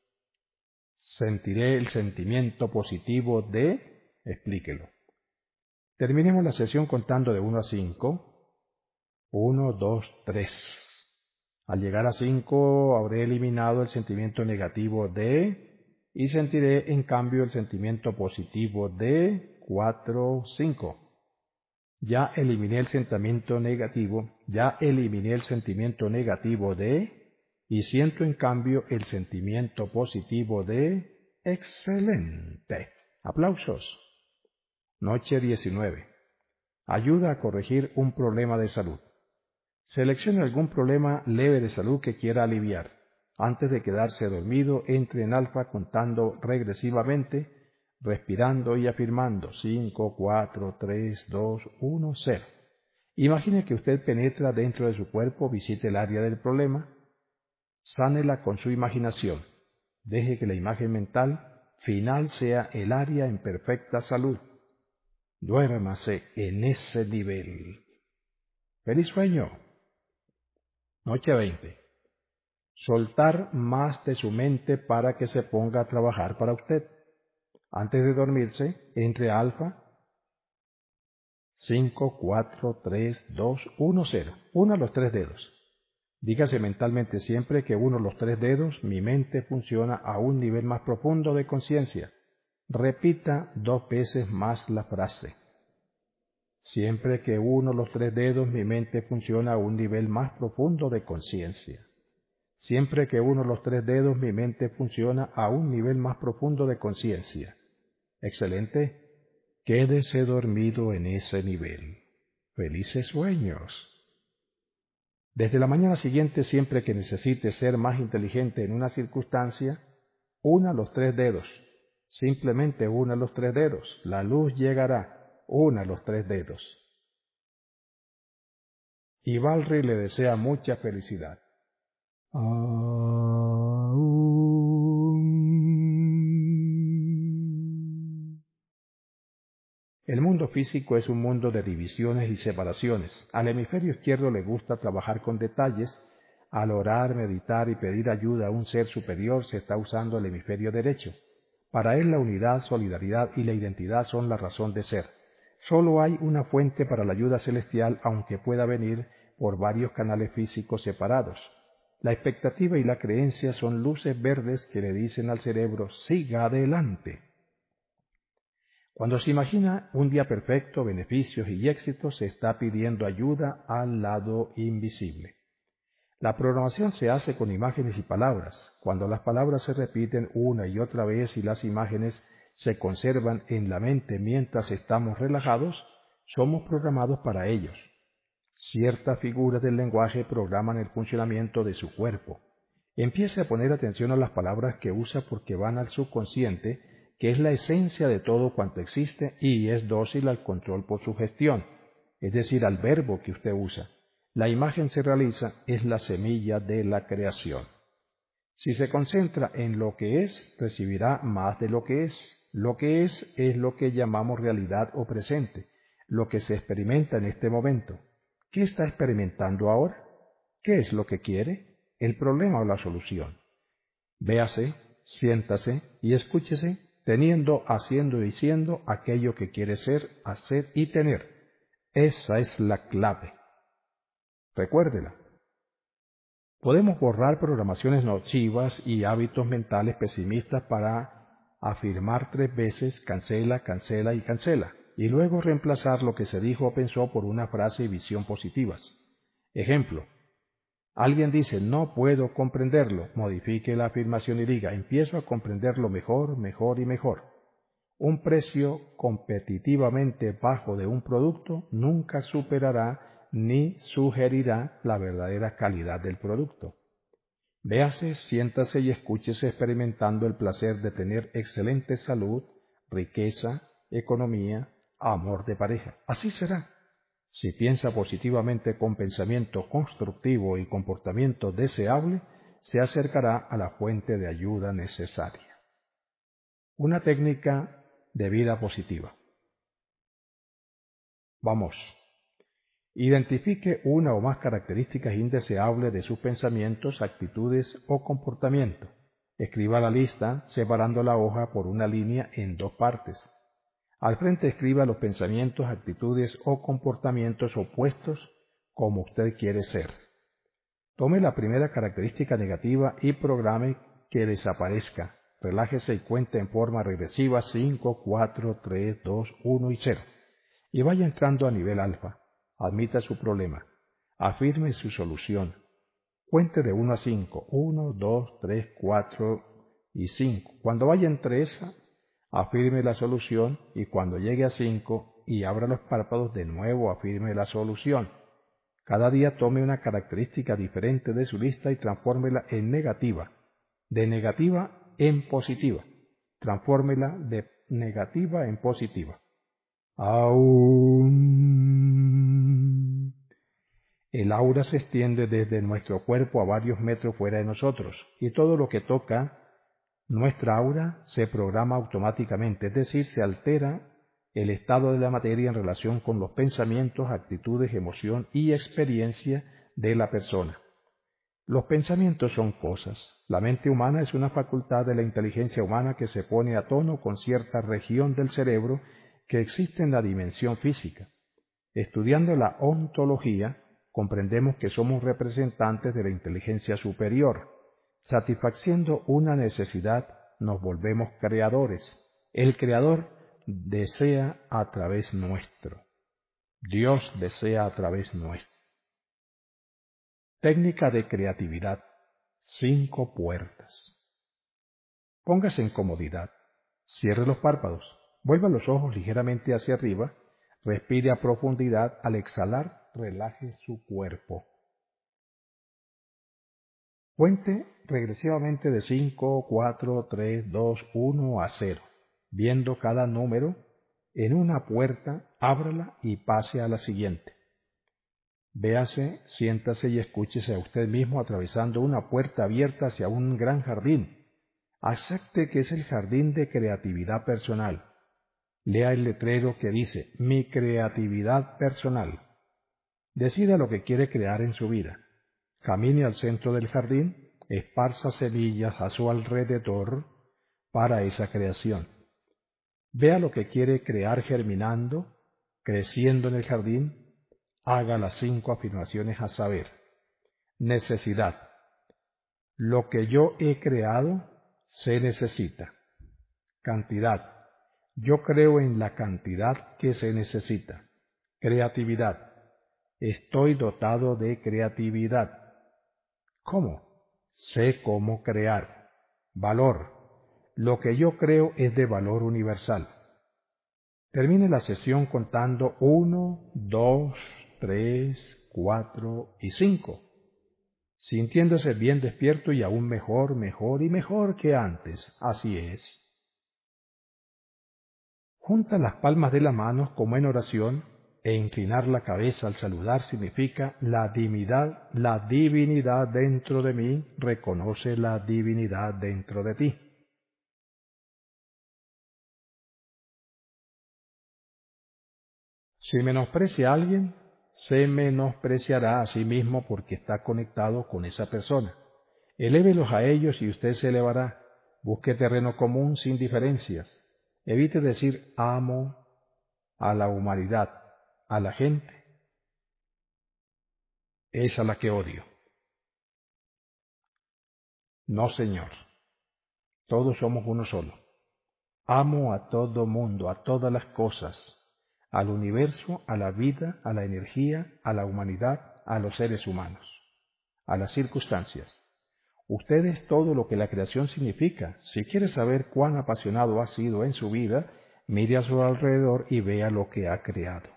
Sentiré el sentimiento positivo de... Explíquelo. Terminemos la sesión contando de uno a cinco. uno, dos, tres. Al llegar a cinco habré eliminado el sentimiento negativo de... Y sentiré en cambio el sentimiento positivo de... cuatro, cinco. Ya eliminé el sentimiento negativo, ya eliminé el sentimiento negativo de... Y siento en cambio el sentimiento positivo de... ¡Excelente! ¡Aplausos! Noche diecinueve. Ayuda a corregir un problema de salud. Seleccione algún problema leve de salud que quiera aliviar. Antes de quedarse dormido, entre en alfa contando regresivamente, respirando y afirmando cinco, cuatro, tres, dos, uno, cero. Imagine que usted penetra dentro de su cuerpo, visite el área del problema, sánela con su imaginación. Deje que la imagen mental final sea el área en perfecta salud. Duérmase en ese nivel. ¡Feliz sueño! Noche veinte. Soltar más de su mente para que se ponga a trabajar para usted. Antes de dormirse, entre a alfa. cinco, cuatro, tres, dos, uno, cero. Una los tres dedos. Dígase mentalmente siempre que uno los tres dedos, mi mente funciona a un nivel más profundo de conciencia. Repita dos veces más la frase. Siempre que uno los tres dedos, mi mente funciona a un nivel más profundo de conciencia. Siempre que uno los tres dedos, mi mente funciona a un nivel más profundo de conciencia. Excelente. Quédese dormido en ese nivel. Felices sueños. Desde la mañana siguiente, siempre que necesite ser más inteligente en una circunstancia, una los tres dedos. Simplemente una los tres dedos. La luz llegará. Una los tres dedos. Y Valry le desea mucha felicidad. El mundo físico es un mundo de divisiones y separaciones. Al hemisferio izquierdo le gusta trabajar con detalles. Al orar, meditar y pedir ayuda a un ser superior se está usando el hemisferio derecho. Para él la unidad, solidaridad y la identidad son la razón de ser. Solo hay una fuente para la ayuda celestial, aunque pueda venir por varios canales físicos separados. La expectativa y la creencia son luces verdes que le dicen al cerebro, siga adelante. Cuando se imagina un día perfecto, beneficios y éxitos, se está pidiendo ayuda al lado invisible. La programación se hace con imágenes y palabras. Cuando las palabras se repiten una y otra vez y las imágenes se conservan en la mente mientras estamos relajados, somos programados para ellos. Ciertas figuras del lenguaje programan el funcionamiento de su cuerpo. Empiece a poner atención a las palabras que usa porque van al subconsciente, que es la esencia de todo cuanto existe y es dócil al control por su gestión, es decir, al verbo que usted usa. La imagen se realiza, es la semilla de la creación. Si se concentra en lo que es, recibirá más de lo que es. Lo que es es lo que llamamos realidad o presente, lo que se experimenta en este momento. ¿Qué está experimentando ahora? ¿Qué es lo que quiere? ¿El problema o la solución? Véase, siéntase y escúchese, teniendo, haciendo y siendo aquello que quiere ser, hacer y tener. Esa es la clave. Recuérdela. Podemos borrar programaciones nocivas y hábitos mentales pesimistas para afirmar tres veces cancela, cancela y cancela, y luego reemplazar lo que se dijo o pensó por una frase y visión positivas. Ejemplo. Alguien dice, no puedo comprenderlo. Modifique la afirmación y diga, empiezo a comprenderlo mejor, mejor y mejor. Un precio competitivamente bajo de un producto nunca superará ni sugerirá la verdadera calidad del producto. Véase, siéntase y escúchese experimentando el placer de tener excelente salud, riqueza, economía, amor de pareja. Así será. Si piensa positivamente con pensamiento constructivo y comportamiento deseable, se acercará a la fuente de ayuda necesaria. Una técnica de vida positiva. Vamos. Identifique una o más características indeseables de sus pensamientos, actitudes o comportamiento. Escriba la lista separando la hoja por una línea en dos partes. Al frente escriba los pensamientos, actitudes o comportamientos opuestos como usted quiere ser. Tome la primera característica negativa y programe que desaparezca. Relájese y cuente en forma regresiva cinco, cuatro, tres, dos, uno y cero. Y vaya entrando a nivel alfa. Admita su problema. Afirme su solución. Cuente de uno a cinco. uno, dos, tres, cuatro y cinco. Cuando vaya en tres, afirme la solución y cuando llegue a cinco y abra los párpados de nuevo afirme la solución. Cada día tome una característica diferente de su lista y transfórmela en negativa. De negativa en positiva. Transfórmela de negativa en positiva. Aún. El aura se extiende desde nuestro cuerpo a varios metros fuera de nosotros y todo lo que toca nuestra aura se programa automáticamente, es decir, se altera el estado de la materia en relación con los pensamientos, actitudes, emoción y experiencia de la persona. Los pensamientos son cosas. La mente humana es una facultad de la inteligencia humana que se pone a tono con cierta región del cerebro que existe en la dimensión física. Estudiando la ontología, comprendemos que somos representantes de la inteligencia superior. Satisfaciendo una necesidad, nos volvemos creadores. El Creador desea a través nuestro. Dios desea a través nuestro. Técnica de creatividad. Cinco puertas. Póngase en comodidad. Cierre los párpados. Vuelva los ojos ligeramente hacia arriba. Respire a profundidad. Al exhalar, relaje su cuerpo. Cuente regresivamente de cinco, cuatro, tres, dos, uno a cero. Viendo cada número en una puerta, ábrala y pase a la siguiente. Véase, siéntase y escúchese a usted mismo atravesando una puerta abierta hacia un gran jardín. Acepte que es el jardín de creatividad personal. Lea el letrero que dice Mi creatividad personal. Decida lo que quiere crear en su vida. Camine al centro del jardín, esparza semillas a su alrededor para esa creación. Vea lo que quiere crear germinando, creciendo en el jardín. Haga las cinco afirmaciones a saber. Necesidad. Lo que yo he creado se necesita. Cantidad. Yo creo en la cantidad que se necesita. Creatividad. Estoy dotado de creatividad. ¿Cómo? Sé cómo crear. Valor. Lo que yo creo es de valor universal. Termine la sesión contando uno, dos, tres, cuatro y cinco, sintiéndose bien despierto y aún mejor, mejor y mejor que antes. Así es. Junta las palmas de las manos como en oración e inclinar la cabeza al saludar significa la divinidad, la divinidad dentro de mí reconoce la divinidad dentro de ti. Si menosprecia a alguien, se menospreciará a sí mismo porque está conectado con esa persona. Elévelos a ellos y usted se elevará. Busque terreno común sin diferencias. Evite decir amo a la humanidad, a la gente. Es a la que odio. No, señor. Todos somos uno solo. Amo a todo mundo, a todas las cosas, al universo, a la vida, a la energía, a la humanidad, a los seres humanos, a las circunstancias. Usted es todo lo que la creación significa. Si quiere saber cuán apasionado ha sido en su vida, mire a su alrededor y vea lo que ha creado.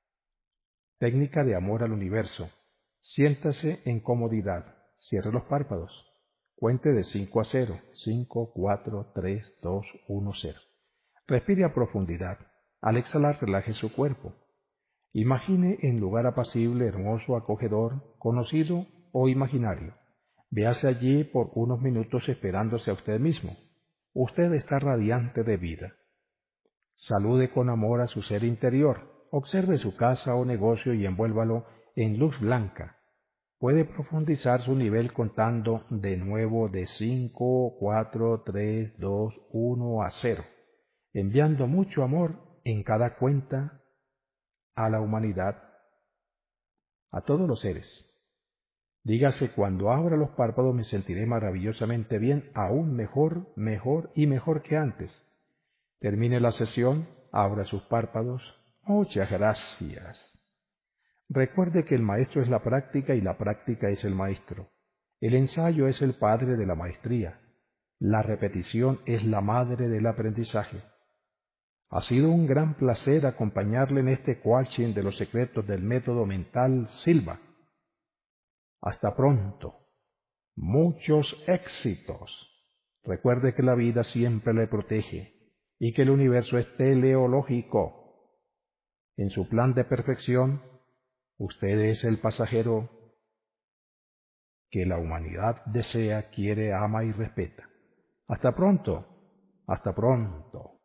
Técnica de amor al universo. Siéntase en comodidad. Cierre los párpados. Cuente de cinco a cero. cinco, cuatro, tres, dos, uno, cero. Respire a profundidad. Al exhalar, relaje su cuerpo. Imagine en lugar apacible, hermoso, acogedor, conocido o imaginario. Véase allí por unos minutos esperándose a usted mismo. Usted está radiante de vida. Salude con amor a su ser interior. Observe su casa o negocio y envuélvalo en luz blanca. Puede profundizar su nivel contando de nuevo de cinco, cuatro, tres, dos, uno a cero, enviando mucho amor en cada cuenta a la humanidad, a todos los seres. Dígase, cuando abra los párpados me sentiré maravillosamente bien, aún mejor, mejor y mejor que antes. Termine la sesión, abra sus párpados. Muchas gracias. Recuerde que el maestro es la práctica y la práctica es el maestro. El ensayo es el padre de la maestría. La repetición es la madre del aprendizaje. Ha sido un gran placer acompañarle en este coaching de los secretos del método mental Silva. Hasta pronto. Muchos éxitos. Recuerde que la vida siempre le protege y que el universo es teleológico. En su plan de perfección, usted es el pasajero que la humanidad desea, quiere, ama y respeta. Hasta pronto. Hasta pronto.